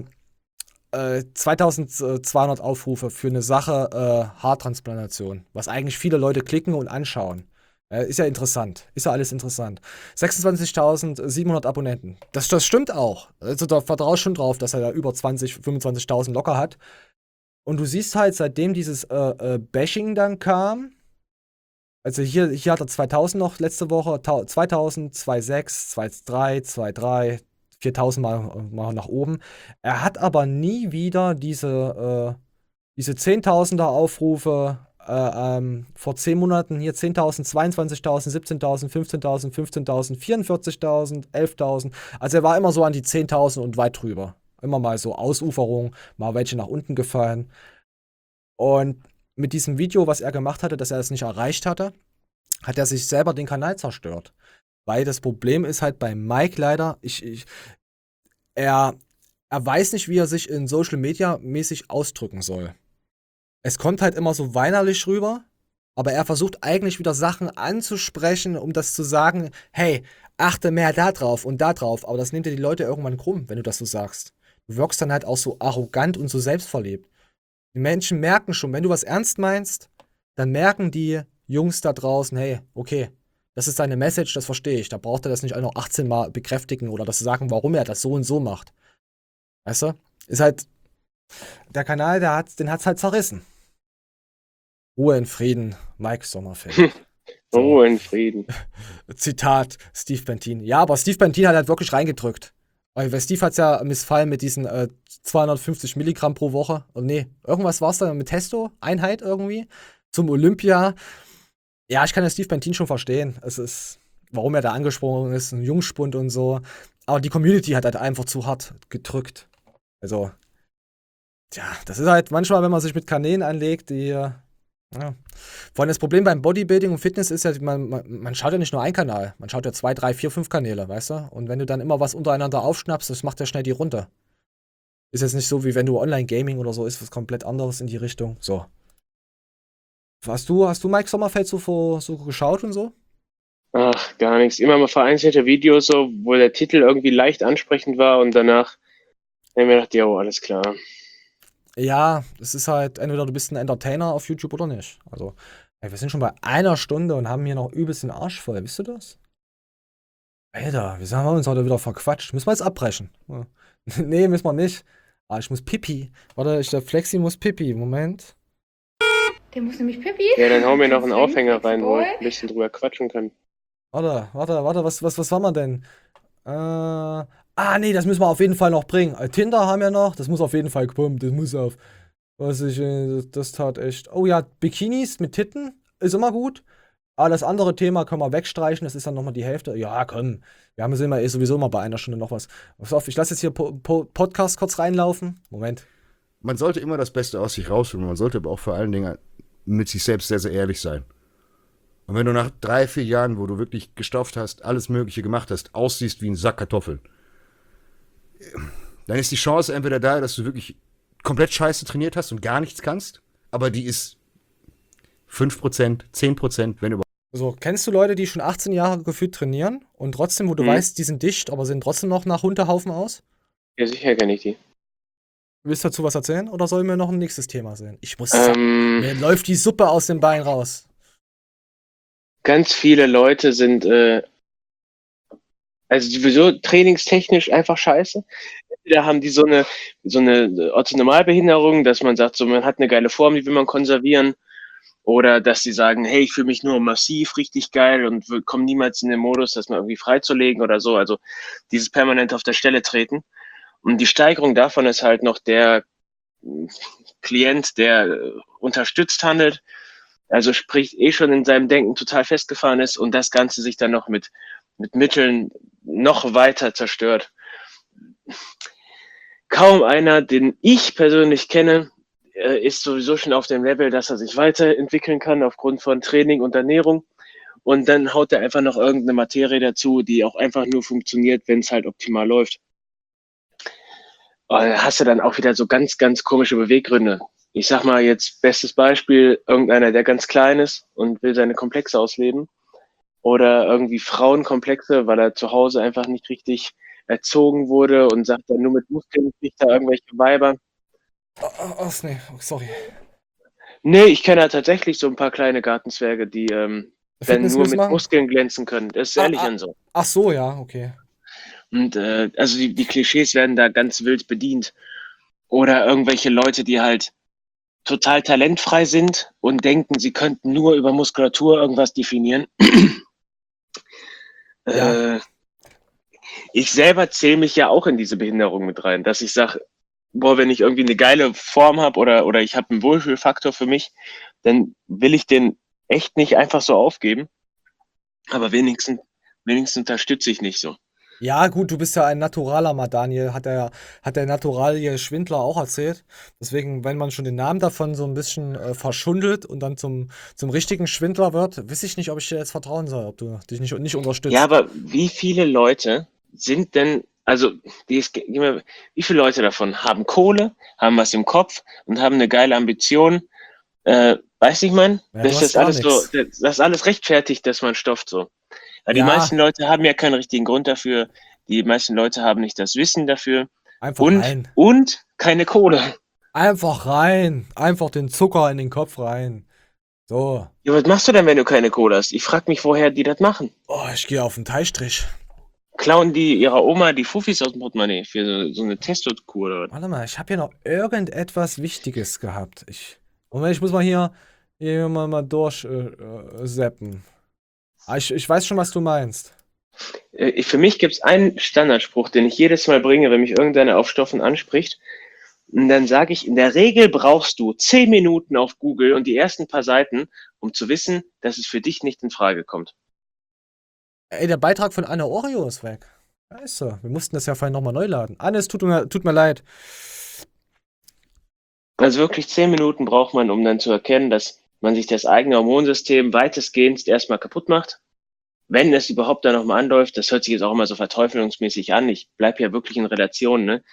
2200 Aufrufe für eine Sache Haartransplantation, was eigentlich viele Leute klicken und anschauen. Ist ja interessant. Ist ja alles interessant. 26.700 Abonnenten. Das stimmt auch. Also da vertraue ich schon drauf, dass er da über 25.000 locker hat. Und du siehst halt, seitdem dieses Bashing dann kam, also hier hat er 2000 noch letzte Woche, 2000, 2,6, 2,3, 2,3, 4000 mal nach oben. Er hat aber nie wieder diese 10.000er Aufrufe vor 10 Monaten hier 10.000, 22.000, 17.000, 15.000, 15.000, 44.000, 11.000. Also er war immer so an die 10.000 und weit drüber. Immer mal so Ausuferung, mal welche nach unten gefallen. Und mit diesem Video, was er gemacht hatte, dass er es nicht erreicht hatte, hat er sich selber den Kanal zerstört. Weil das Problem ist halt bei Mike leider, er weiß nicht, wie er sich in Social Media mäßig ausdrücken soll. Es kommt halt immer so weinerlich rüber, aber er versucht eigentlich wieder Sachen anzusprechen, um das zu sagen, hey, achte mehr da drauf und da drauf, aber das nimmt dir die Leute irgendwann krumm, wenn du das so sagst. Du wirkst dann halt auch so arrogant und so selbstverliebt. Die Menschen merken schon, wenn du was ernst meinst, dann merken die Jungs da draußen, hey, okay, das ist seine Message, das verstehe ich. Da braucht er das nicht auch noch 18 Mal bekräftigen oder das sagen, warum er das so und so macht. Weißt du? Ist halt, der Kanal, den hat's halt zerrissen. Ruhe in Frieden, Mike Sommerfeld. So. Ruhe in Frieden. Zitat Steve Bentin. Ja, aber Steve Bentin hat halt wirklich reingedrückt. Weil Steve hat's ja missfallen mit diesen 250 Milligramm pro Woche. Und nee, irgendwas war's da mit Testo-Einheit irgendwie. Zum Olympia. Ja, ich kann ja Steve Bentin schon verstehen. Es ist, warum er da angesprungen ist, ein Jungspund und so. Aber die Community hat halt einfach zu hart gedrückt. Also, tja, das ist halt manchmal, wenn man sich mit Kanälen anlegt, die, ja. Vor allem das Problem beim Bodybuilding und Fitness ist ja, man schaut ja nicht nur einen Kanal. Man schaut ja 2, 3, 4, 5 Kanäle, weißt du? Und wenn du dann immer was untereinander aufschnappst, das macht ja schnell die Runde. Ist jetzt nicht so, wie wenn du Online-Gaming oder so ist, was komplett anderes in die Richtung. So. Hast du Mike Sommerfeld so geschaut und so? Ach, gar nichts. Immer mal vereinzelte Videos, so, wo der Titel irgendwie leicht ansprechend war und danach habe ich mir gedacht, jo, alles klar. Ja, es ist halt, entweder du bist ein Entertainer auf YouTube oder nicht. Also, ey, wir sind schon bei 1 Stunde und haben hier noch übelst den Arsch voll. Wisst ihr das? Alter, wir haben uns heute wieder verquatscht. Müssen wir jetzt abbrechen? Nee, müssen wir nicht. Ah, ich muss Pipi. Warte, der Flexi muss Pipi. Moment. Der muss nämlich Pipi. Ja, dann hau mir noch einen Aufhänger rein, wo ich ein bisschen drüber quatschen kann. Warte, was war man denn? Nee, das müssen wir auf jeden Fall noch bringen. Tinder haben wir noch, das muss auf jeden Fall kommen, das muss auf. Das tat echt. Oh ja, Bikinis mit Titten ist immer gut. Aber das andere Thema können wir wegstreichen, das ist dann nochmal die Hälfte. Ja, komm, wir haben sowieso mal bei 1 Stunde noch was. Pass auf, ich lasse jetzt hier Podcast kurz reinlaufen. Moment. Man sollte immer das Beste aus sich rausholen, man sollte aber auch vor allen Dingen mit sich selbst sehr, sehr ehrlich sein. Und wenn du nach 3, 4 Jahren, wo du wirklich gestopft hast, alles Mögliche gemacht hast, aussiehst wie ein Sack Kartoffeln, dann ist die Chance entweder da, dass du wirklich komplett scheiße trainiert hast und gar nichts kannst, aber die ist 5%, 10%, wenn überhaupt. So, kennst du Leute, die schon 18 Jahre gefühlt trainieren und trotzdem, wo du weißt, die sind dicht, aber sehen trotzdem noch nach Hunderhaufen aus? Ja, sicher kenne ich die. Willst du dazu was erzählen oder sollen wir noch ein nächstes Thema sehen? Ich muss sagen, mir läuft die Suppe aus dem Bein raus. ganz viele Leute sind, also sowieso trainingstechnisch einfach scheiße. Entweder haben die so eine Orthonormalbehinderung, dass man sagt, so man hat eine geile Form, die will man konservieren. Oder dass sie sagen, hey, ich fühle mich nur massiv richtig geil und komme niemals in den Modus, das mal irgendwie freizulegen oder so. Also dieses permanent auf der Stelle treten. Und die Steigerung davon ist halt noch der Klient, der unterstützt handelt, also sprich schon in seinem Denken total festgefahren ist und das Ganze sich dann noch mit Mitteln noch weiter zerstört. Kaum einer, den ich persönlich kenne, ist sowieso schon auf dem Level, dass er sich weiterentwickeln kann aufgrund von Training und Ernährung. Und dann haut er einfach noch irgendeine Materie dazu, die auch einfach nur funktioniert, wenn es halt optimal läuft. Und da hast du dann auch wieder so ganz, ganz komische Beweggründe. Ich sag mal jetzt, bestes Beispiel, irgendeiner, der ganz klein ist und will seine Komplexe ausleben. Oder irgendwie Frauenkomplexe, weil er zu Hause einfach nicht richtig erzogen wurde und sagt dann nur mit Muskeln kriegt er irgendwelche Weiber. Nee, sorry. Nee, ich kenne ja tatsächlich so ein paar kleine Gartenzwerge, die dann nur mit Muskeln glänzen können. Das ist ehrlich so. Ach so, ja, okay. Und also die Klischees werden da ganz wild bedient. Oder irgendwelche Leute, die halt total talentfrei sind und denken, sie könnten nur über Muskulatur irgendwas definieren. Ja. Ich selber zähle mich ja auch in diese Behinderung mit rein, dass ich sage, boah, wenn ich irgendwie eine geile Form habe oder ich habe einen Wohlfühlfaktor für mich, dann will ich den echt nicht einfach so aufgeben. Aber wenigstens unterstütze ich nicht so. Ja, gut, du bist ja ein Naturaler, mal Daniel, hat der naturalie Schwindler auch erzählt. Deswegen, wenn man schon den Namen davon so ein bisschen verschundelt und dann zum richtigen Schwindler wird, weiß ich nicht, ob ich dir jetzt vertrauen soll, ob du dich nicht unterstützt. Ja, aber wie viele Leute sind denn, also wie viele Leute davon haben Kohle, haben was im Kopf und haben eine geile Ambition? Weißt du, ich meine? Ja, Das ist alles so, das ist alles rechtfertigt, dass man stofft so. Aber die meisten Leute haben ja keinen richtigen Grund dafür. Die meisten Leute haben nicht das Wissen dafür. Einfach rein. Und keine Kohle. Einfach rein. Einfach den Zucker in den Kopf rein. So. Ja, was machst du denn, wenn du keine Kohle hast? Ich frage mich, woher die das machen. Oh, ich gehe auf den Teilstrich. Klauen die ihrer Oma die Fuffis aus dem Portemonnaie für so eine Testokur oder was? Warte mal, ich habe hier noch irgendetwas Wichtiges gehabt. Ich muss mal hier mal durchseppen. Ich weiß schon, was du meinst. Für mich gibt es einen Standardspruch, den ich jedes Mal bringe, wenn mich irgendeiner auf Stoffen anspricht. Und dann sage ich, in der Regel brauchst du 10 Minuten auf Google und die ersten paar Seiten, um zu wissen, dass es für dich nicht in Frage kommt. Ey, der Beitrag von Anne Oreo ist weg. Scheiße, wir mussten das ja vorhin nochmal neu laden. Anne, es tut mir leid. Also wirklich 10 Minuten braucht man, um dann zu erkennen, dass man sich das eigene Hormonsystem weitestgehend erstmal kaputt macht. Wenn es überhaupt da nochmal anläuft, das hört sich jetzt auch immer so verteufelungsmäßig an. Ich bleibe ja wirklich in Relation, ne?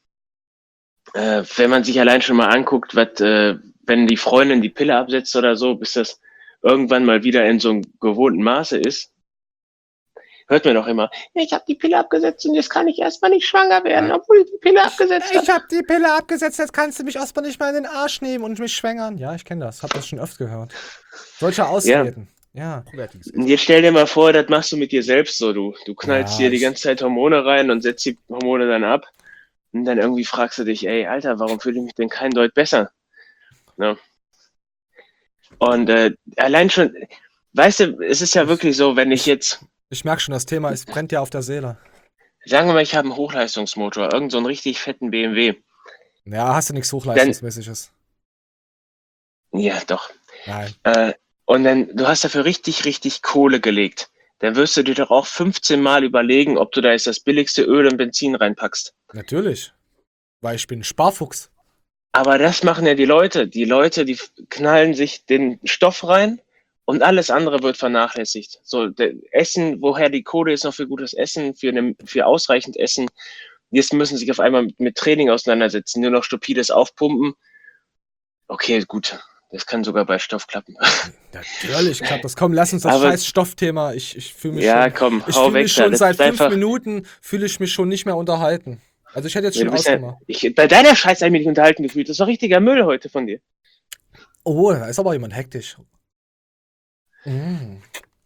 Wenn man sich allein schon mal anguckt, wenn die Freundin die Pille absetzt oder so, bis das irgendwann mal wieder in so einem gewohnten Maße ist, hört man doch immer, ich habe die Pille abgesetzt und jetzt kann ich erstmal nicht schwanger werden, obwohl ich die Pille abgesetzt habe. Ich habe die Pille abgesetzt, jetzt kannst du mich erstmal nicht mal in den Arsch nehmen und mich schwängern. Ja, ich kenne das, habe das schon öfter gehört. Solche Ausreden. Ja. Und jetzt stell dir mal vor, das machst du mit dir selbst so, du knallst dir die ganze Zeit Hormone rein und setzt die Hormone dann ab und dann irgendwie fragst du dich, ey, Alter, warum fühle ich mich denn kein Deut besser? Ne? Und allein schon, weißt du, es ist ja wirklich so, wenn ich jetzt... Ich merke schon, das Thema brennt ja auf der Seele. Sagen wir mal, ich habe einen Hochleistungsmotor, irgend so einen richtig fetten BMW. Ja, hast du nichts Hochleistungsmäßiges? Ja, doch. Nein. Und dann, du hast dafür richtig, richtig Kohle gelegt. Dann wirst du dir doch auch 15 Mal überlegen, ob du da jetzt das billigste Öl und Benzin reinpackst. Natürlich. Weil ich bin ein Sparfuchs. Aber das machen ja die Leute. Die Leute, die knallen sich den Stoff rein und alles andere wird vernachlässigt. So, Essen, woher die Kohle ist noch für gutes Essen, für ausreichend Essen. Jetzt müssen sie sich auf einmal mit Training auseinandersetzen, nur noch stupides Aufpumpen. Okay, gut. Das kann sogar bei Stoff klappen. Natürlich klappt das. Komm, lass uns das scheiß Stoffthema. Ich fühle mich ja, schon, komm, ich hau fühle weg. mich schon das seit 5 einfach, Minuten fühle ich mich schon nicht mehr unterhalten. Also ich hätte jetzt schon ausgemacht. Bei deiner Scheiße habe ich mich nicht unterhalten gefühlt. Das war richtiger Müll heute von dir. Oh, da ist aber jemand hektisch.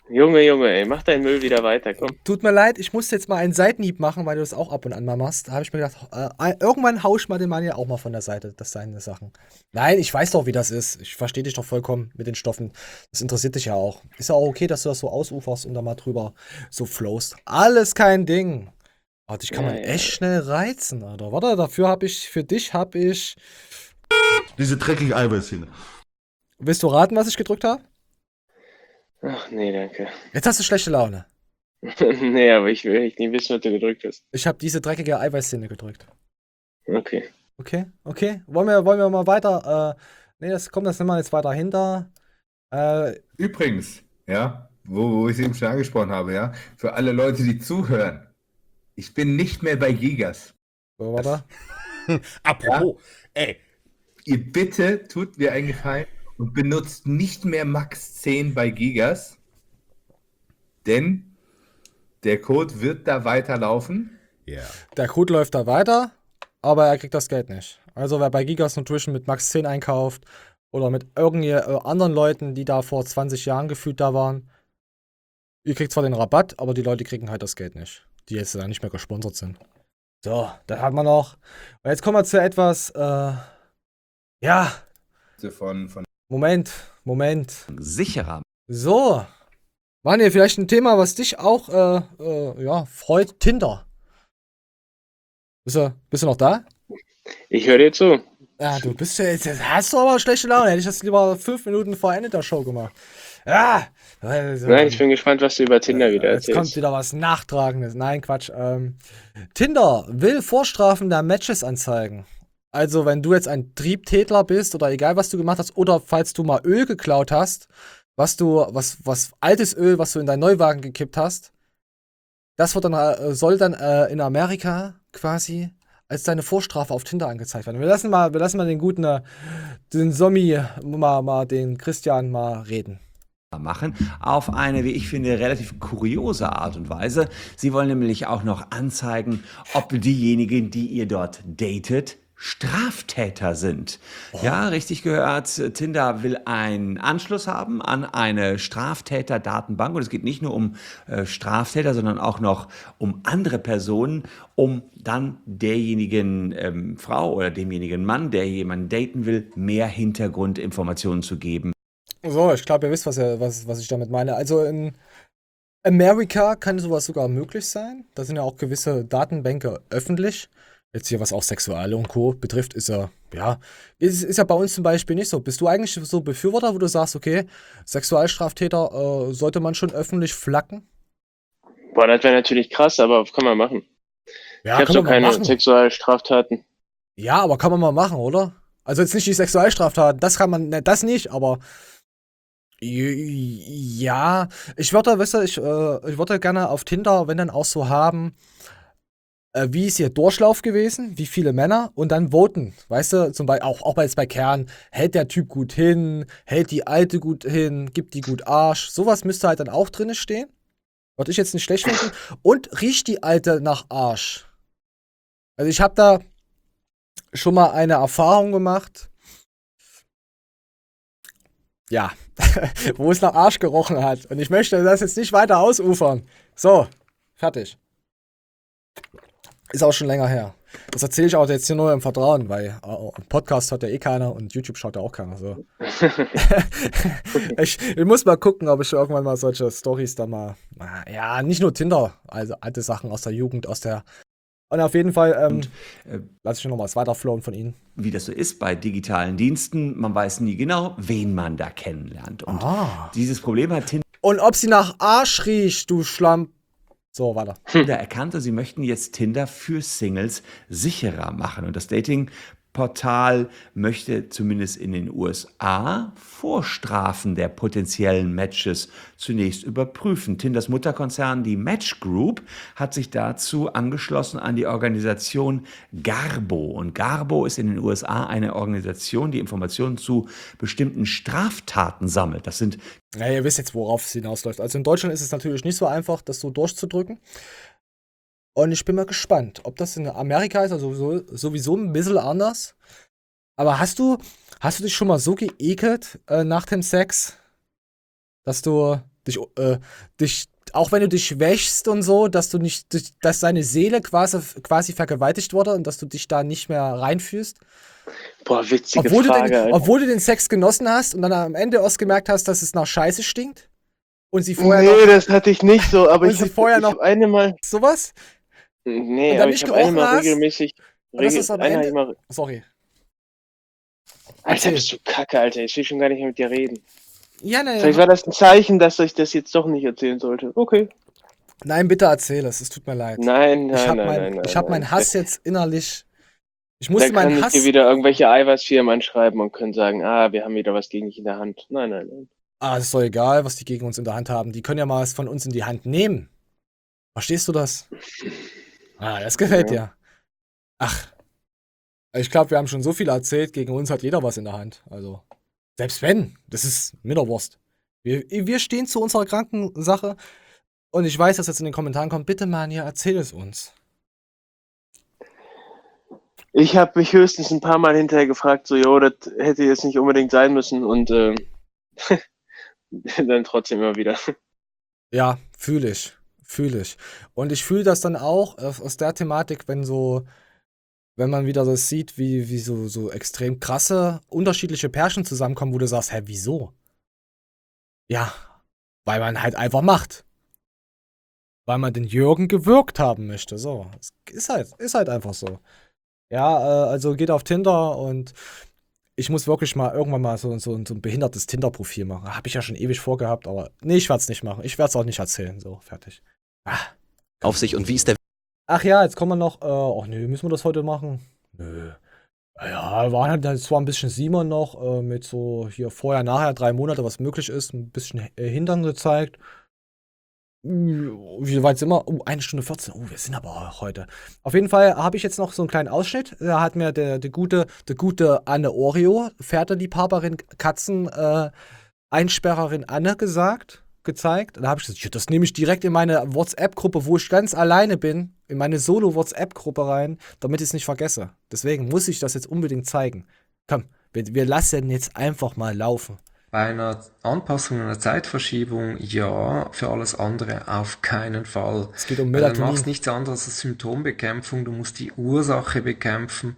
Junge, ey, mach deinen Müll wieder weiter, komm. Tut mir leid, ich musste jetzt mal einen Seitenhieb machen, weil du das auch ab und an mal machst. Da habe ich mir gedacht, irgendwann hau ich mal den Mann ja auch mal von der Seite, das seine Sachen. Nein, ich weiß doch, wie das ist. Ich verstehe dich doch vollkommen mit den Stoffen. Das interessiert dich ja auch. Ist ja auch okay, dass du das so ausuferst und da mal drüber so flowst. Alles kein Ding. Aber dich kann man echt schnell reizen, Alter. Warte, für dich habe ich... Diese dreckige Eiweißhähne. Willst du raten, was ich gedrückt habe? Ach, nee, danke. Jetzt hast du schlechte Laune. Nee, aber ich will echt nicht wissen, was du gedrückt hast. Ich habe diese dreckige Eiweißszene gedrückt. Okay. Okay. Wollen wir mal weiter? Nee, das nehmen wir jetzt weiter hinter. Übrigens, ja, wo ich es eben schon angesprochen habe, ja, für alle Leute, die zuhören, ich bin nicht mehr bei Gigas. So, warte. Apropos, ihr bitte tut mir einen Gefallen und benutzt nicht mehr Max 10 bei Gigas, denn der Code wird da weiterlaufen. Ja. Der Code läuft da weiter, aber er kriegt das Geld nicht. Also wer bei Gigas Nutrition mit Max 10 einkauft oder mit irgendwelchen anderen Leuten, die da vor 20 Jahren gefühlt da waren, ihr kriegt zwar den Rabatt, aber die Leute kriegen halt das Geld nicht, die jetzt da nicht mehr gesponsert sind. So, dann hat man noch. Und jetzt kommen wir zu etwas, ja. Von Moment. Sicherer. So. Manuel, vielleicht ein Thema, was dich auch, freut. Tinder. Bist du noch da? Ich höre dir zu. Ja, du bist ja jetzt hast du aber schlechte Laune. Hätte ich das lieber 5 Minuten vor Ende der Show gemacht. Ja. Nein, ich bin gespannt, was du über Tinder wieder erzählst. Jetzt kommt wieder was Nachtragendes. Nein, Quatsch. Tinder will Vorstrafen der Matches anzeigen. Also, wenn du jetzt ein Triebtäter bist oder egal, was du gemacht hast, oder falls du mal Öl geklaut hast, was altes Öl, was du in deinen Neuwagen gekippt hast, das wird soll dann in Amerika quasi als deine Vorstrafe auf Tinder angezeigt werden. Wir lassen mal den guten, den Sommi, mal den Christian mal reden. Machen, auf eine, wie ich finde, relativ kuriose Art und Weise. Sie wollen nämlich auch noch anzeigen, ob diejenigen, die ihr dort datet, Straftäter sind. Ja, richtig gehört. Tinder will einen Anschluss haben an eine Straftäter-Datenbank. Und es geht nicht nur um Straftäter, sondern auch noch um andere Personen, um dann derjenigen Frau oder demjenigen Mann, der jemanden daten will, mehr Hintergrundinformationen zu geben. So, ich glaube, ihr wisst, was ich damit meine. Also in Amerika kann sowas sogar möglich sein. Da sind ja auch gewisse Datenbänke öffentlich. Jetzt hier, was auch Sexuelle und Co. betrifft, ist ja bei uns zum Beispiel nicht so. Bist du eigentlich so Befürworter, wo du sagst, okay, Sexualstraftäter sollte man schon öffentlich flacken? Boah, das wäre natürlich krass, aber kann man machen. Ja, ich habe so keine Sexualstraftaten. Ja, aber kann man mal machen, oder? Also jetzt nicht die Sexualstraftaten, das nicht, aber ja, ich würde gerne auf Tinder, wenn dann auch so haben, wie ist ihr Durchlauf gewesen, wie viele Männer und dann voten. Weißt du, zum Beispiel auch jetzt bei Kern, hält der Typ gut hin, hält die Alte gut hin, gibt die gut Arsch. Sowas müsste halt dann auch drin stehen. Würde ich jetzt nicht schlecht finden. Und riecht die Alte nach Arsch? Also ich habe da schon mal eine Erfahrung gemacht. Ja, wo es nach Arsch gerochen hat. Und ich möchte das jetzt nicht weiter ausufern. So, fertig. Ist auch schon länger her. Das erzähle ich auch jetzt hier nur im Vertrauen, weil Podcast hört ja eh keiner und YouTube schaut ja auch keiner. So. ich muss mal gucken, ob ich irgendwann mal solche Storys da mal. Ja, nicht nur Tinder, also alte Sachen aus der Jugend, Und auf jeden Fall lasse ich noch mal was weiterflowen von Ihnen. Wie das so ist bei digitalen Diensten, man weiß nie genau, wen man da kennenlernt. Und dieses Problem hat Tinder. Und ob sie nach Arsch riecht, du Schlamm. So, weiter. Tinder erkannte, sie möchten jetzt Tinder für Singles sicherer machen. Und das Datingportal möchte zumindest in den USA Vorstrafen der potenziellen Matches zunächst überprüfen. Tinders Mutterkonzern, die Match Group, hat sich dazu angeschlossen an die Organisation Garbo. Und Garbo ist in den USA eine Organisation, die Informationen zu bestimmten Straftaten sammelt. Das sind ja, ihr wisst jetzt, worauf es hinausläuft. Also in Deutschland ist es natürlich nicht so einfach, das so durchzudrücken. Und ich bin mal gespannt, ob das in Amerika ist, also sowieso ein bisschen anders. Aber hast du dich schon mal so geekelt nach dem Sex, dass du dich, auch wenn du dich wäschst und so, dass du nicht, dass deine Seele quasi vergewaltigt wurde und dass du dich da nicht mehr reinfühlst? Boah, witzige Frage, Alter. Obwohl du den Sex genossen hast und dann am Ende erst gemerkt hast, dass es nach Scheiße stinkt? Und sie vorher Nee, das hatte ich nicht so, aber Und ich sie habe vorher noch eine Mal. sowas? Nee, Und dann aber nicht ich habe eine gerochen Mal hast? regelmäßig. Und das ist am Einmal Ende. immer. Sorry. Alter, Erzähl. bist du kacke, Alter. Ich will schon gar nicht mehr mit dir reden. Ja, Vielleicht war das ein Zeichen, dass ich das jetzt doch nicht erzählen sollte. Okay. Nein, bitte erzähl es. Es tut mir leid. Nein, Ich habe nein. meinen Hass jetzt innerlich. Ich Da musste kann meinen ich Hass. dir wieder irgendwelche Eiweißfirmen anschreiben und können sagen, wir haben wieder was gegen dich in der Hand. Nein. Ah, das ist doch egal, was die gegen uns in der Hand haben. Die können ja mal was von uns in die Hand nehmen. Verstehst du das? Ah, das gefällt Ja. dir. Ach. Ich glaube, wir haben schon so viel erzählt. Gegen uns hat jeder was in der Hand. Also, selbst wenn, das ist Mitterwurst. Wir stehen zu unserer Krankensache. Und ich weiß, dass jetzt in den Kommentaren kommt, bitte, Manja, erzähl es uns. Ich habe mich höchstens ein paar Mal hinterher gefragt, so, das hätte jetzt nicht unbedingt sein müssen und dann trotzdem immer wieder. Ja, fühle ich. Und ich fühle das dann auch aus der Thematik, wenn man wieder das sieht, wie so extrem krasse, unterschiedliche Pärchen zusammenkommen, wo du sagst, hä, wieso? Ja, weil man halt einfach macht. Weil man den Jürgen gewürgt haben möchte. So, ist halt einfach so. Ja, also geht auf Tinder und ich muss wirklich mal irgendwann mal so ein behindertes Tinder-Profil machen. Habe ich ja schon ewig vorgehabt, aber nee, ich werde es nicht machen. Ich werde es auch nicht erzählen. So, fertig. Auf sich und wie ist der Ach ja, jetzt kommen wir noch. Ach nee, müssen wir das heute machen? Nö. Ja, waren halt zwar ein bisschen Simon noch mit so hier vorher, nachher 3 Monate, was möglich ist. Ein bisschen Hintern gezeigt. Wie weit sind wir? 1 Stunde 14. Wir sind aber auch heute. Auf jeden Fall habe ich jetzt noch so einen kleinen Ausschnitt. Da hat mir der gute Anne Oreo, Pferdeliebhaberin, Einsperrerin Anne gezeigt. Und da habe ich gesagt, ja, das nehme ich direkt in meine WhatsApp-Gruppe, wo ich ganz alleine bin, in meine Solo-WhatsApp-Gruppe rein, damit ich es nicht vergesse. Deswegen muss ich das jetzt unbedingt zeigen. Komm, wir lassen jetzt einfach mal laufen. Bei einer Anpassung, einer Zeitverschiebung, ja, für alles andere auf keinen Fall. Es geht um Weil dann Melatonin. machst du nichts anderes als Symptombekämpfung, du musst die Ursache bekämpfen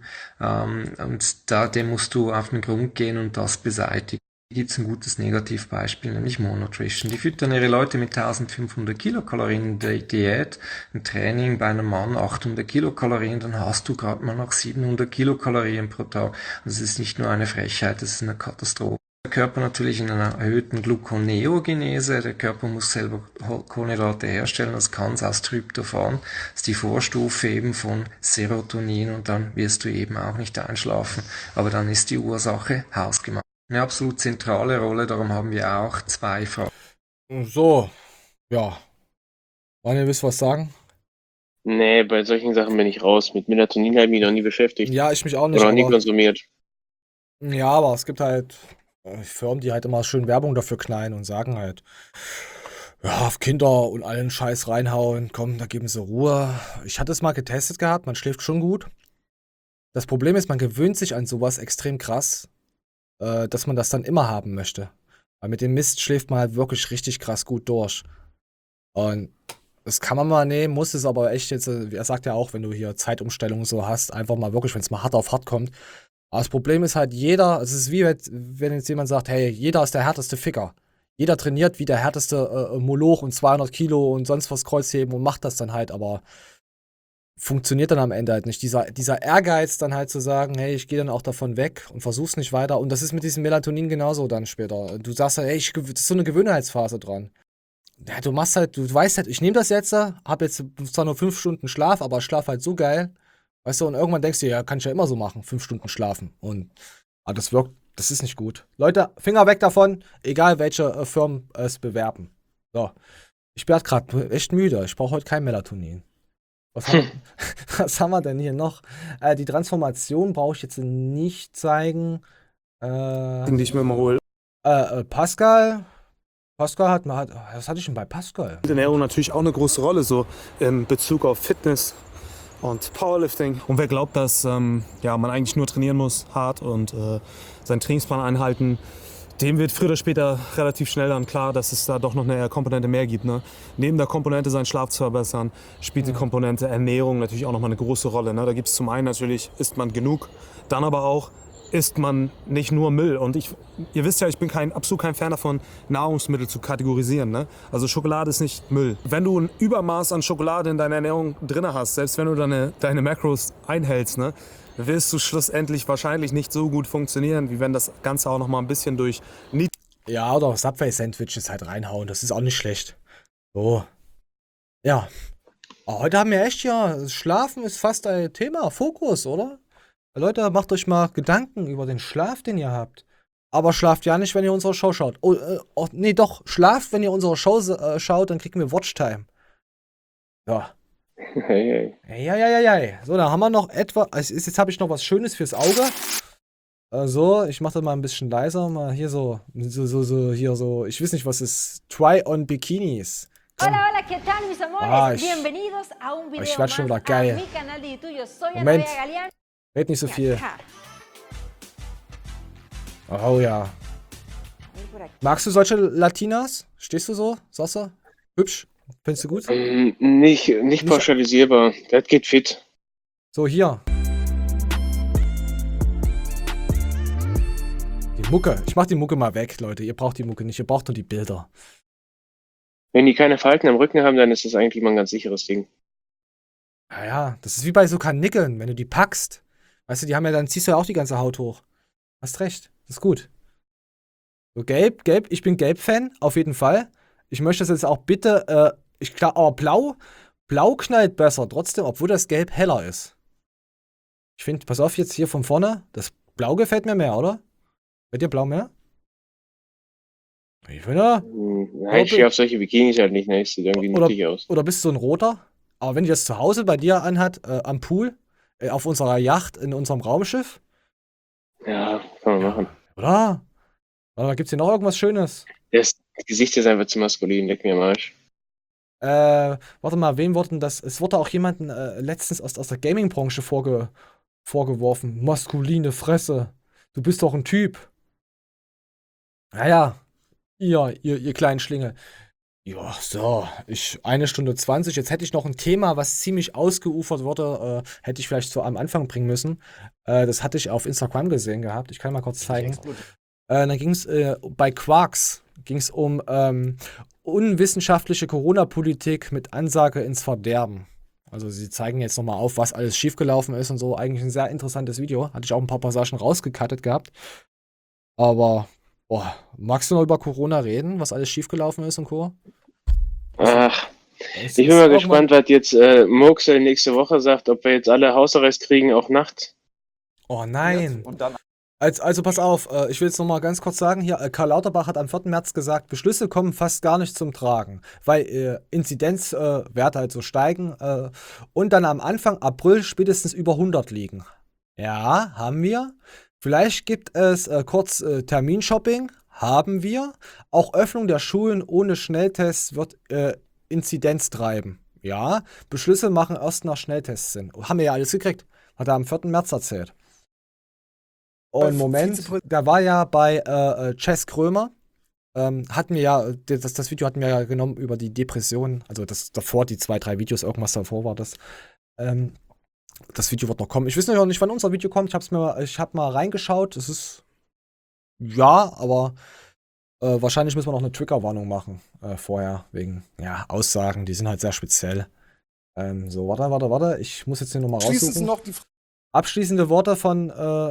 und dem musst du auf den Grund gehen und das beseitigen. Hier gibt es ein gutes Negativbeispiel, nämlich Monotrition. Die füttern ihre Leute mit 1500 Kilokalorien in der Diät, ein Training bei einem Mann 800 Kilokalorien, dann hast du gerade mal noch 700 Kilokalorien pro Tag. Das ist nicht nur eine Frechheit, das ist eine Katastrophe. Der Körper natürlich in einer erhöhten Gluconeogenese. Der Körper muss selber Kohlenhydrate herstellen. Das kann es aus Tryptophan. Das ist die Vorstufe eben von Serotonin und dann wirst du eben auch nicht einschlafen. Aber dann ist die Ursache hausgemacht. Eine absolut zentrale Rolle, darum haben wir auch 2 Fragen. So, ja. Wollen ihr wisst was sagen? Nee, bei solchen Sachen bin ich raus. Mit Melatonin habe ich mich noch nie beschäftigt. Ja, ich mich auch nicht. Oder noch nie aber- konsumiert. Ja, aber es gibt halt Firmen, die halt immer schön Werbung dafür knallen und sagen halt, ja, auf Kinder und allen Scheiß reinhauen, komm, da geben sie Ruhe. Ich hatte es mal getestet gehabt, man schläft schon gut. Das Problem ist, man gewöhnt sich an sowas extrem krass, dass man das dann immer haben möchte. Weil mit dem Mist schläft man halt wirklich richtig krass gut durch. Und das kann man mal nehmen, muss es aber echt jetzt, er sagt ja auch, wenn du hier Zeitumstellungen so hast, einfach mal wirklich, wenn es mal hart auf hart kommt. Aber das Problem ist halt, es ist wie, wenn jetzt jemand sagt, hey, jeder ist der härteste Ficker. Jeder trainiert wie der härteste Moloch und 200 Kilo und sonst was Kreuzheben und macht das dann halt, aber funktioniert dann am Ende halt nicht. Dieser Ehrgeiz dann halt zu sagen, hey, ich gehe dann auch davon weg und versuch's nicht weiter. Und das ist mit diesem Melatonin genauso dann später. Du sagst halt, hey, das ist so eine Gewöhnheitsphase dran. Ja, du weißt halt, ich nehme das jetzt, hab jetzt zwar nur 5 Stunden Schlaf, aber schlaf halt so geil. Weißt du, und irgendwann denkst du, ja, kann ich ja immer so machen, 5 Stunden schlafen. Aber das wirkt, das ist nicht gut. Leute, Finger weg davon, egal welche Firmen es bewerben. So. Ich bin halt gerade echt müde, ich brauche heute kein Melatonin. Was haben wir denn hier noch? Die Transformation brauche ich jetzt nicht zeigen. Die ich mir mal hole. Pascal was hatte ich denn bei Pascal? Ernährung natürlich auch eine große Rolle, so in Bezug auf Fitness und Powerlifting. Und wer glaubt, dass man eigentlich nur trainieren muss, hart und seinen Trainingsplan einhalten, dem wird früher oder später relativ schnell dann klar, dass es da doch noch eine Komponente mehr gibt. Ne? Neben der Komponente, seinen Schlaf zu verbessern, spielt die Komponente Ernährung natürlich auch nochmal eine große Rolle. Ne? Da gibt es zum einen natürlich, isst man genug, dann aber auch, isst man nicht nur Müll. Und ihr wisst ja, ich bin absolut kein Fan davon, Nahrungsmittel zu kategorisieren. Ne? Also Schokolade ist nicht Müll. Wenn du ein Übermaß an Schokolade in deiner Ernährung drin hast, selbst wenn du deine Macros einhältst, ne, wirst du schlussendlich wahrscheinlich nicht so gut funktionieren, wie wenn das Ganze auch noch mal ein bisschen durch Ja, oder Subway-Sandwiches halt reinhauen, das ist auch nicht schlecht. So. Ja. Aber heute haben wir echt ja, Schlafen ist fast ein Thema, Fokus, oder? Leute, macht euch mal Gedanken über den Schlaf, den ihr habt. Aber schlaft ja nicht, wenn ihr unsere Show schaut. Nee, doch, schlaft, wenn ihr unsere Show schaut, dann kriegen wir Watchtime. Ja. Hey. Ja. So, da haben wir noch etwa. Jetzt habe ich noch was Schönes fürs Auge. So, ich mache das mal ein bisschen leiser. Mal hier so. Hier so. Ich weiß nicht, was ist. Try-on Bikinis. Hola, hola, ¿qué tal, mis amores? Bienvenidos a un video Ich werd schon wieder más geil. a mi canal de YouTube. Yo soy Ana Moment. Bea Galeán. Red nicht so viel. Acá. Oh ja. Magst du solche Latinas? Stehst du so? Sosse? Hübsch? Findest du gut? Nicht pauschalisierbar. Das geht fit. So, hier. Die Mucke. Ich mach die Mucke mal weg, Leute. Ihr braucht die Mucke nicht. Ihr braucht nur die Bilder. Wenn die keine Falten am Rücken haben, dann ist das eigentlich mal ein ganz sicheres Ding. Ja, das ist wie bei so Karnickeln, wenn du die packst. Weißt du, die haben ja, dann ziehst du ja auch die ganze Haut hoch. Hast recht. Das ist gut. So, gelb. Ich bin Gelb-Fan, auf jeden Fall. Ich möchte das jetzt auch bitte, aber Blau knallt besser, trotzdem, obwohl das Gelb heller ist. Ich finde, pass auf jetzt hier von vorne, das Blau gefällt mir mehr, oder? Gefällt dir Blau mehr? Ich finde. Nein, ich stehe auf solche Bikinis halt nicht, ne? Das sieht irgendwie nuttig aus. Oder bist du so ein roter? Aber wenn die das zu Hause bei dir anhat, am Pool, auf unserer Yacht, in unserem Raumschiff? Ja, kann man machen. Oder? Oder gibt's hier noch irgendwas Schönes? Das Gesicht ist einfach zu maskulin, leck mir am Arsch. Warte mal, wem wurde denn das? Es wurde auch jemanden letztens aus der Gaming-Branche vorgeworfen. Maskuline Fresse. Du bist doch ein Typ. Naja, ihr kleinen Schlingel. Ja, so, 1 Stunde 20. Jetzt hätte ich noch ein Thema, was ziemlich ausgeufert wurde. Hätte ich vielleicht so am Anfang bringen müssen. Das hatte ich auf Instagram gesehen gehabt. Ich kann mal kurz zeigen. Dann ging es bei Quarks um unwissenschaftliche Corona-Politik mit Ansage ins Verderben. Also sie zeigen jetzt nochmal auf, was alles schiefgelaufen ist und so. Eigentlich ein sehr interessantes Video. Hatte ich auch ein paar Passagen rausgecuttet gehabt. Aber, magst du noch über Corona reden, was alles schiefgelaufen ist und Co.? Ach, ich bin mal gespannt, was jetzt Murksel nächste Woche sagt, ob wir jetzt alle Hausarrest kriegen, auch nachts. Oh nein. Und dann Also pass auf, ich will jetzt noch mal ganz kurz sagen, hier, Karl Lauterbach hat am 4. März gesagt, Beschlüsse kommen fast gar nicht zum Tragen, weil Inzidenzwerte halt so steigen und dann am Anfang April spätestens über 100 liegen. Ja, haben wir. Vielleicht gibt es kurz Terminshopping, haben wir. Auch Öffnung der Schulen ohne Schnelltests wird Inzidenz treiben. Ja, Beschlüsse machen erst nach Schnelltests Sinn. Haben wir ja alles gekriegt. Hat er am 4. März erzählt. Und Moment, da war ja bei Chess Krömer, hatten wir ja, das Video hatten wir ja genommen über die Depression, also das davor, die 2, 3 Videos, irgendwas davor war das. Das Video wird noch kommen. Ich weiß noch nicht, wann unser Video kommt. Ich hab mal reingeschaut. Es ist, ja, aber wahrscheinlich müssen wir noch eine Triggerwarnung machen vorher, wegen, ja, Aussagen, die sind halt sehr speziell. So, warte. Ich muss jetzt hier nochmal raussuchen. Abschließende Worte von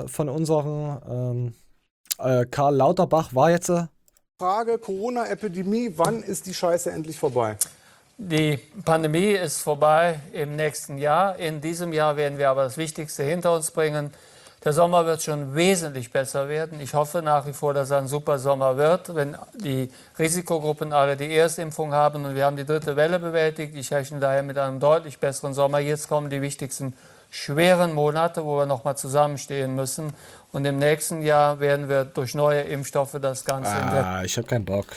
unserem Karl Lauterbach war jetzt. Frage: Corona-Epidemie, wann ist die Scheiße endlich vorbei? Die Pandemie ist vorbei im nächsten Jahr. In diesem Jahr werden wir aber das Wichtigste hinter uns bringen. Der Sommer wird schon wesentlich besser werden. Ich hoffe nach wie vor, dass er ein super Sommer wird, wenn die Risikogruppen alle die Erstimpfung haben und wir haben die 3. Welle bewältigt. Ich rechne daher mit einem deutlich besseren Sommer. Jetzt kommen die wichtigsten schweren Monate, wo wir nochmal zusammenstehen müssen. Und im nächsten Jahr werden wir durch neue Impfstoffe das Ganze ich hab keinen Bock.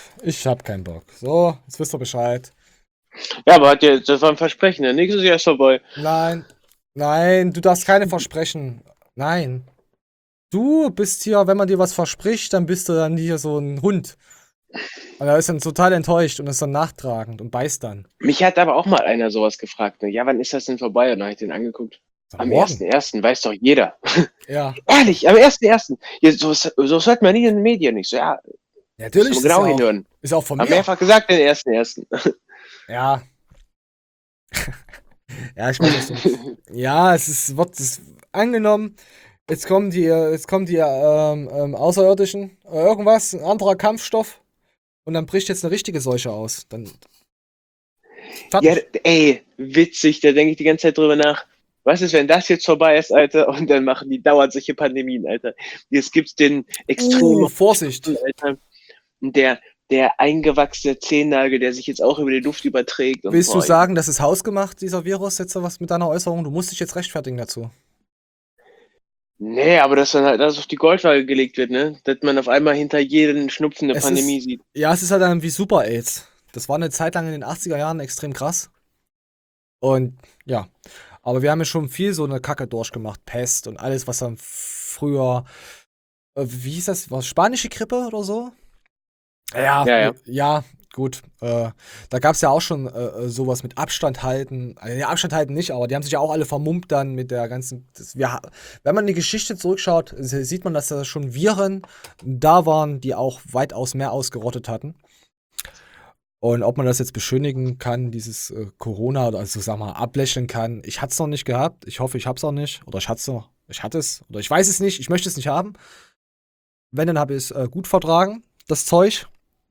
So, jetzt wisst ihr Bescheid. Ja, aber das war ein Versprechen. Der nächste Jahr ist vorbei. Nein, du darfst keine Versprechen. Nein. Du bist hier, wenn man dir was verspricht, dann bist du dann hier so ein Hund. Und er ist dann total enttäuscht und ist dann nachtragend und beißt dann. Mich hat aber auch mal einer sowas gefragt, ne? Ja, wann ist das denn vorbei? Und dann habe ich den angeguckt. Am morgen. 1.1. weiß doch jeder. Ja. Ehrlich, am 1.1. Ja, so hört man nie in den Medien nicht. So, ja, Natürlich muss ist man genau es auch- hinhören. ist auch von Haben mir. mehrfach gesagt, den 1.1. Ja. Ja, ich weiß nicht. Ja, wird angenommen. Jetzt kommen die Außerirdischen, irgendwas, ein anderer Kampfstoff. Und dann bricht jetzt eine richtige Seuche aus. Dann. Ja, ey, witzig, da denke ich die ganze Zeit drüber nach. Was ist, wenn das jetzt vorbei ist, Alter, und dann machen die dauernd solche Pandemien, Alter. Jetzt gibt's den extremen Vorsicht. Alter. Und der eingewachsene Zehennagel, der sich jetzt auch über die Luft überträgt. Und Willst du boah, sagen, das ist hausgemacht, dieser Virus, jetzt was mit deiner Äußerung? Du musst dich jetzt rechtfertigen dazu. Nee, aber dass dann halt alles auf die Goldwaage gelegt wird, ne? Dass man auf einmal hinter jedem Schnupfen eine Es Pandemie ist, sieht. Ja, es ist halt dann wie Super-AIDS. Das war eine Zeit lang in den 80er Jahren extrem krass. Und ja, aber wir haben ja schon viel so eine Kacke durchgemacht. Pest und alles, was dann früher, wie hieß das, war spanische Grippe oder so? Ja, gut. Da gab es ja auch schon sowas mit Abstand halten. Ja, Abstand halten nicht, aber die haben sich ja auch alle vermummt dann mit der ganzen. Wenn man in die Geschichte zurückschaut, sieht man, dass da schon Viren da waren, die auch weitaus mehr ausgerottet hatten. Und ob man das jetzt beschönigen kann, dieses Corona, oder also sag mal, ablächeln kann. Ich hatte es noch nicht gehabt. Ich hoffe, ich habe es auch nicht. Oder ich hatte es. Oder ich weiß es nicht. Ich möchte es nicht haben. Wenn, dann habe ich es gut vertragen, das Zeug.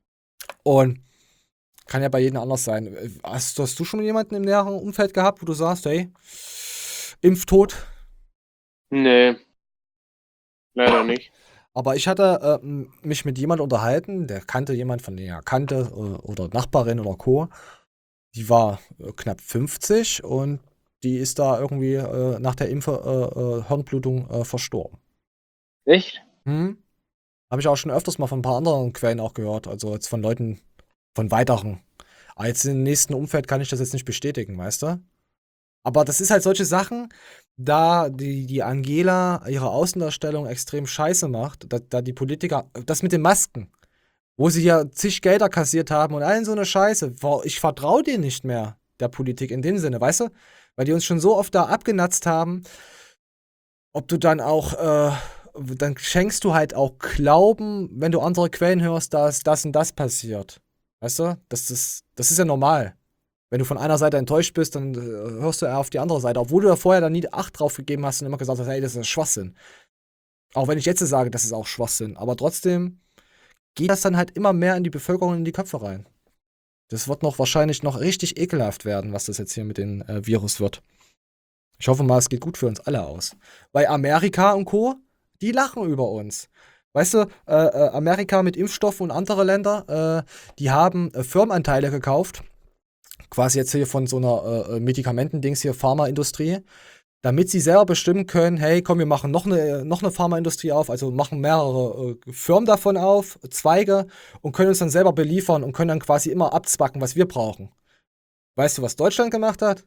Und kann ja bei jedem anders sein. Hast du schon jemanden im näheren Umfeld gehabt, wo du sagst, hey, Impftod? Nee. Leider nicht. Aber ich hatte mich mit jemandem unterhalten, der kannte jemand, von dem er kannte, oder Nachbarin oder Co. Die war knapp 50 und die ist da irgendwie nach der Hirnblutung verstorben. Echt? Habe ich auch schon öfters mal von ein paar anderen Quellen auch gehört. Also jetzt von Leuten, von weiteren. Aber jetzt im nächsten Umfeld kann ich das jetzt nicht bestätigen, weißt du? Aber das ist halt solche Sachen, da die Angela ihre Außendarstellung extrem scheiße macht, da die Politiker, das mit den Masken, wo sie ja zig Gelder kassiert haben und allen so eine Scheiße. Ich vertraue dir nicht mehr, der Politik in dem Sinne, weißt du? Weil die uns schon so oft da abgenatzt haben, ob du dann auch, dann schenkst du halt auch Glauben, wenn du andere Quellen hörst, dass das und das passiert. Weißt du? Das ist ja normal. Wenn du von einer Seite enttäuscht bist, dann hörst du eher auf die andere Seite. Obwohl du da vorher dann nie Acht drauf gegeben hast und immer gesagt hast, hey, das ist Schwachsinn. Auch wenn ich jetzt sage, das ist auch Schwachsinn. Aber trotzdem geht das dann halt immer mehr in die Bevölkerung, in die Köpfe rein. Das wird wahrscheinlich noch richtig ekelhaft werden, was das jetzt hier mit dem Virus wird. Ich hoffe mal, es geht gut für uns alle aus. Weil Amerika und Co., die lachen über uns. Weißt du, Amerika mit Impfstoffen und andere Länder, die haben Firmenanteile gekauft, quasi jetzt hier von so einer Medikamentendings hier, Pharmaindustrie, damit sie selber bestimmen können, hey, komm, wir machen noch eine Pharmaindustrie auf, also machen mehrere Firmen davon auf, Zweige, und können uns dann selber beliefern und können dann quasi immer abzwacken, was wir brauchen. Weißt du, was Deutschland gemacht hat?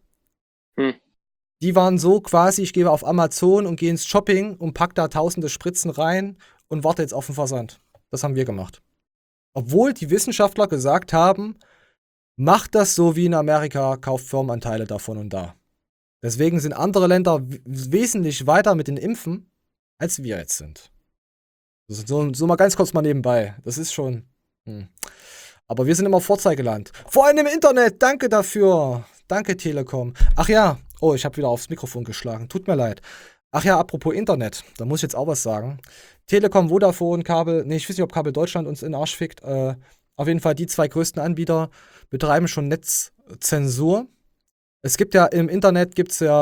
Die waren so quasi, ich gehe auf Amazon und gehe ins Shopping und pack da tausende Spritzen rein und warte jetzt auf den Versand. Das haben wir gemacht. Obwohl die Wissenschaftler gesagt haben, macht das so wie in Amerika, kauft Firmenanteile davon und da. Deswegen sind andere Länder wesentlich weiter mit den Impfen, als wir jetzt sind. So mal ganz kurz mal nebenbei. Das ist schon. Aber wir sind immer Vorzeigeland. Vor allem im Internet. Danke dafür. Danke, Telekom. Ach ja. Oh, ich habe wieder aufs Mikrofon geschlagen. Tut mir leid. Ach ja, apropos Internet. Da muss ich jetzt auch was sagen. Telekom, Vodafone, Kabel. Nee, ich weiß nicht, ob Kabel Deutschland uns in den Arsch fickt. Auf jeden Fall die zwei größten Anbieter betreiben schon Netzzensur. Es gibt ja im Internet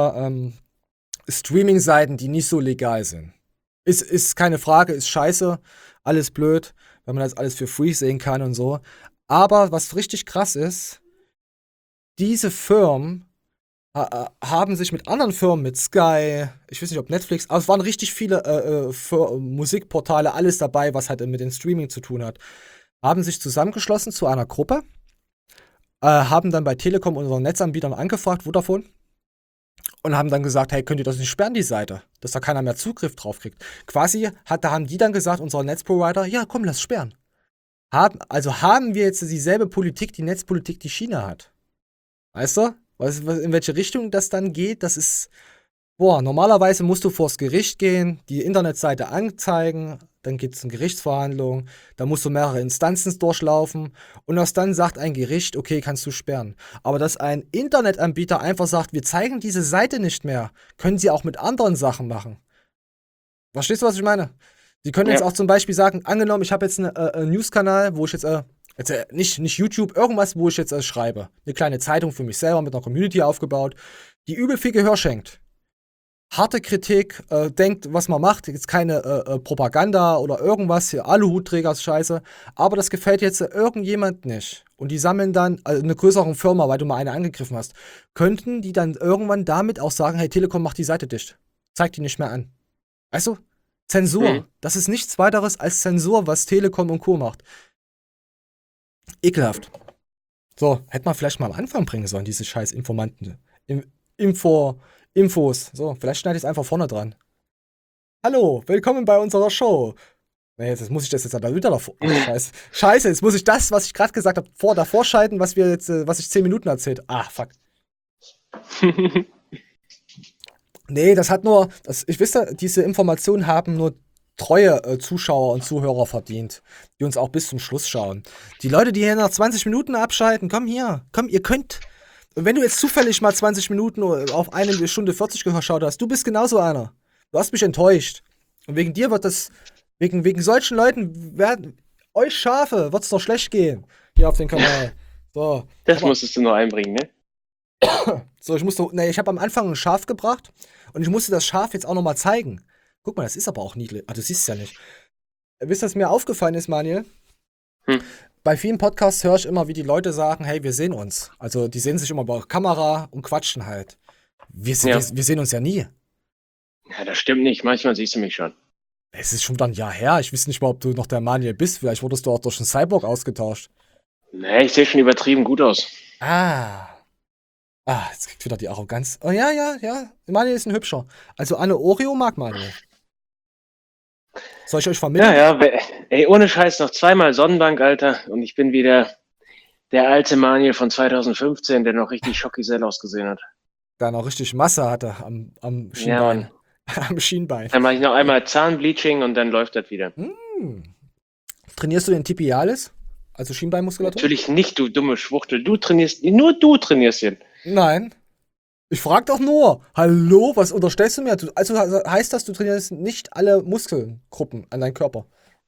Streaming-Seiten, die nicht so legal sind. Ist keine Frage, ist scheiße, alles blöd, wenn man das alles für free sehen kann und so. Aber was richtig krass ist, diese Firmen haben sich mit anderen Firmen, mit Sky, ich weiß nicht, ob Netflix, aber es waren richtig viele Musikportale, alles dabei, was halt mit dem Streaming zu tun hat, haben sich zusammengeschlossen zu einer Gruppe, haben dann bei Telekom unseren Netzanbietern angefragt, Vodafone, und haben dann gesagt, hey, könnt ihr das nicht sperren, die Seite, dass da keiner mehr Zugriff drauf kriegt. Quasi haben die dann gesagt, unser Netzprovider, ja komm, lass sperren. Haben wir jetzt dieselbe Politik, die Netzpolitik, die China hat. Weißt du? In welche Richtung das dann geht, das ist, normalerweise musst du vors Gericht gehen, die Internetseite anzeigen, dann gibt es eine Gerichtsverhandlung, da musst du mehrere Instanzen durchlaufen und erst dann sagt ein Gericht, okay, kannst du sperren. Aber dass ein Internetanbieter einfach sagt, wir zeigen diese Seite nicht mehr, können sie auch mit anderen Sachen machen. Verstehst du, was ich meine? Sie können jetzt auch zum Beispiel sagen, angenommen, ich habe jetzt einen News-Kanal, wo ich jetzt nicht YouTube, irgendwas, wo ich jetzt schreibe. Eine kleine Zeitung für mich selber mit einer Community aufgebaut, die übel viel Gehör schenkt. Harte Kritik, denkt, was man macht, jetzt keine Propaganda oder irgendwas, hier Aluhutträger-Scheiße, aber das gefällt jetzt irgendjemand nicht. Und die sammeln dann, eine größere Firma, weil du mal eine angegriffen hast, könnten die dann irgendwann damit auch sagen, hey, Telekom, mach die Seite dicht. Zeig die nicht mehr an. Weißt du? Zensur. Das ist nichts weiteres als Zensur, was Telekom und Co. macht. Ekelhaft. So, hätte man vielleicht mal am Anfang bringen sollen, diese scheiß Informanten. Infos. So, vielleicht schneide ich es einfach vorne dran. Hallo, willkommen bei unserer Show. Nee, jetzt muss ich das jetzt aber wieder davor. Scheiße, jetzt muss ich das, was ich gerade gesagt habe, davor schalten, was ich 10 Minuten erzählt. Fuck. Nee, das hat nur, ich wisse, diese Informationen haben nur treue Zuschauer und Zuhörer verdient, die uns auch bis zum Schluss schauen. Die Leute, die hier nach 20 Minuten abschalten, komm, ihr könnt. Und wenn du jetzt zufällig mal 20 Minuten auf 1 Stunde 40 geschaut hast, du bist genauso einer. Du hast mich enttäuscht. Und wegen dir wird das, wegen solchen Leuten euch Schafe, wird es doch schlecht gehen. Hier auf dem Kanal. So. Das musstest du noch einbringen, ne? So, ich habe am Anfang ein Schaf gebracht und ich musste das Schaf jetzt auch nochmal zeigen. Guck mal, das ist aber auch niedlich. Du siehst es ja nicht. Wisst ihr, was mir aufgefallen ist, Manuel? Bei vielen Podcasts höre ich immer, wie die Leute sagen, hey, wir sehen uns. Also die sehen sich immer bei Kamera und quatschen halt. Wir sehen uns ja nie. Ja, das stimmt nicht. Manchmal siehst du mich schon. Es ist schon dann ein Jahr her. Ich weiß nicht mal, ob du noch der Manuel bist. Vielleicht wurdest du auch durch einen Cyborg ausgetauscht. Nee, ich sehe schon übertrieben gut aus. Jetzt kriegt wieder die Arroganz. Oh ja. Manuel ist ein Hübscher. Also Anne Oreo mag Manuel. Soll ich euch vermitteln? Ja, ey, ohne Scheiß noch 2-mal Sonnenbank, Alter. Und ich bin wieder der alte Manuel von 2015, der noch richtig schockisell ausgesehen hat. Der noch richtig Masse hatte am Schienbein. Ja, am Schienbein. Dann mache ich noch einmal Zahnbleaching und dann läuft das wieder. Trainierst du den Tibialis? Also Schienbeinmuskulatur? Natürlich nicht, du dumme Schwuchtel. Nur du trainierst ihn. Nein. Ich frag doch nur. Hallo, was unterstellst du mir? Also heißt das, du trainierst nicht alle Muskelgruppen an deinem Körper?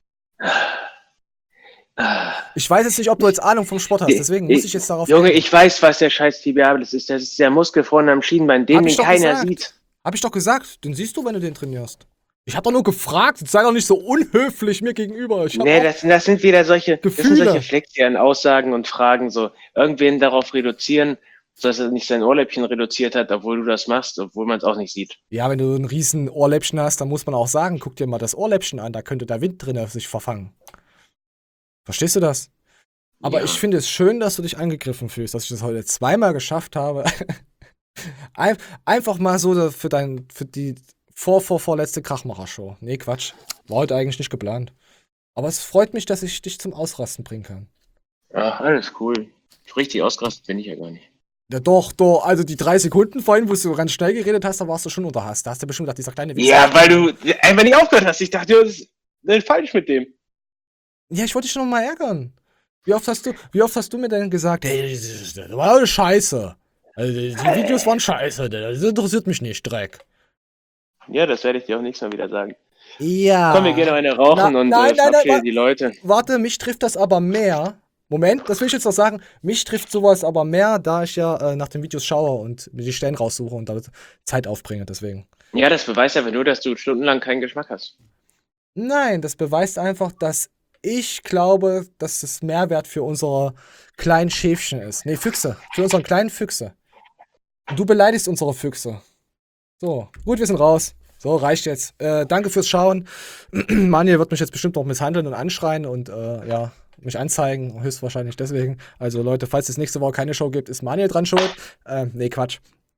Ich weiß jetzt nicht, ob du jetzt Ahnung vom Sport hast, deswegen muss ich jetzt darauf... Junge, ich weiß, was der scheiß Tibialis ist. Das ist der Muskel vorne am Schienbein, den keiner sieht. Hab ich doch gesagt. Den siehst du, wenn du den trainierst. Ich hab doch nur gefragt. Sei doch nicht so unhöflich mir gegenüber. Das sind wieder solche Gefühle. flexigen Aussagen und Fragen, so irgendwen darauf reduzieren, dass er nicht sein Ohrläppchen reduziert hat, obwohl du das machst, obwohl man es auch nicht sieht. Ja, wenn du ein riesen Ohrläppchen hast, dann muss man auch sagen, guck dir mal das Ohrläppchen an, da könnte der Wind drin sich verfangen. Verstehst du das? Aber ich finde es schön, dass du dich angegriffen fühlst, dass ich das heute 2-mal geschafft habe. Einfach mal so für die vorletzte Krachmacher-Show. Nee, Quatsch. War heute eigentlich nicht geplant. Aber es freut mich, dass ich dich zum Ausrasten bringen kann. Ach, alles cool. Richtig ausgerastet bin ich ja gar nicht. Ja, doch. Also die 3 Sekunden vorhin, wo du ganz schnell geredet hast, da warst du schon unter Hass. Da hast du bestimmt gedacht, dieser kleine Wichser. Ja, weil du einfach nicht aufgehört hast. Ich dachte, das ist falsch mit dem. Ja, ich wollte dich schon noch mal ärgern. Wie oft hast du mir denn gesagt, hey, das war eine Scheiße. Also, die Videos waren scheiße, das interessiert mich nicht, Dreck. Ja, das werde ich dir auch nächstes Mal wieder sagen. Ja. Komm, wir gehen noch eine rauchen und verabschieden die Leute. Warte, mich trifft das aber mehr. Moment, das will ich jetzt noch sagen. Mich trifft sowas aber mehr, da ich ja nach den Videos schaue und mir die Stellen raussuche und damit Zeit aufbringe, deswegen. Ja, das beweist aber nur, dass du stundenlang keinen Geschmack hast. Nein, das beweist einfach, dass ich glaube, dass das Mehrwert für unsere kleinen Schäfchen ist. Nee, Füchse. Für unsere kleinen Füchse. Und du beleidigst unsere Füchse. So, gut, wir sind raus. So, reicht jetzt. Danke fürs Schauen. Manuel wird mich jetzt bestimmt noch misshandeln und anschreien und mich anzeigen, höchstwahrscheinlich deswegen. Also Leute, falls es nächste Woche keine Show gibt, ist Manuel dran schuld. Nee, Quatsch.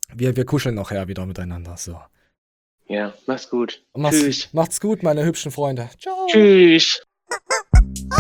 Wir kuscheln nachher wieder miteinander. So. Ja, mach's gut. Tschüss. Macht's gut, meine hübschen Freunde. Ciao. Tschüss.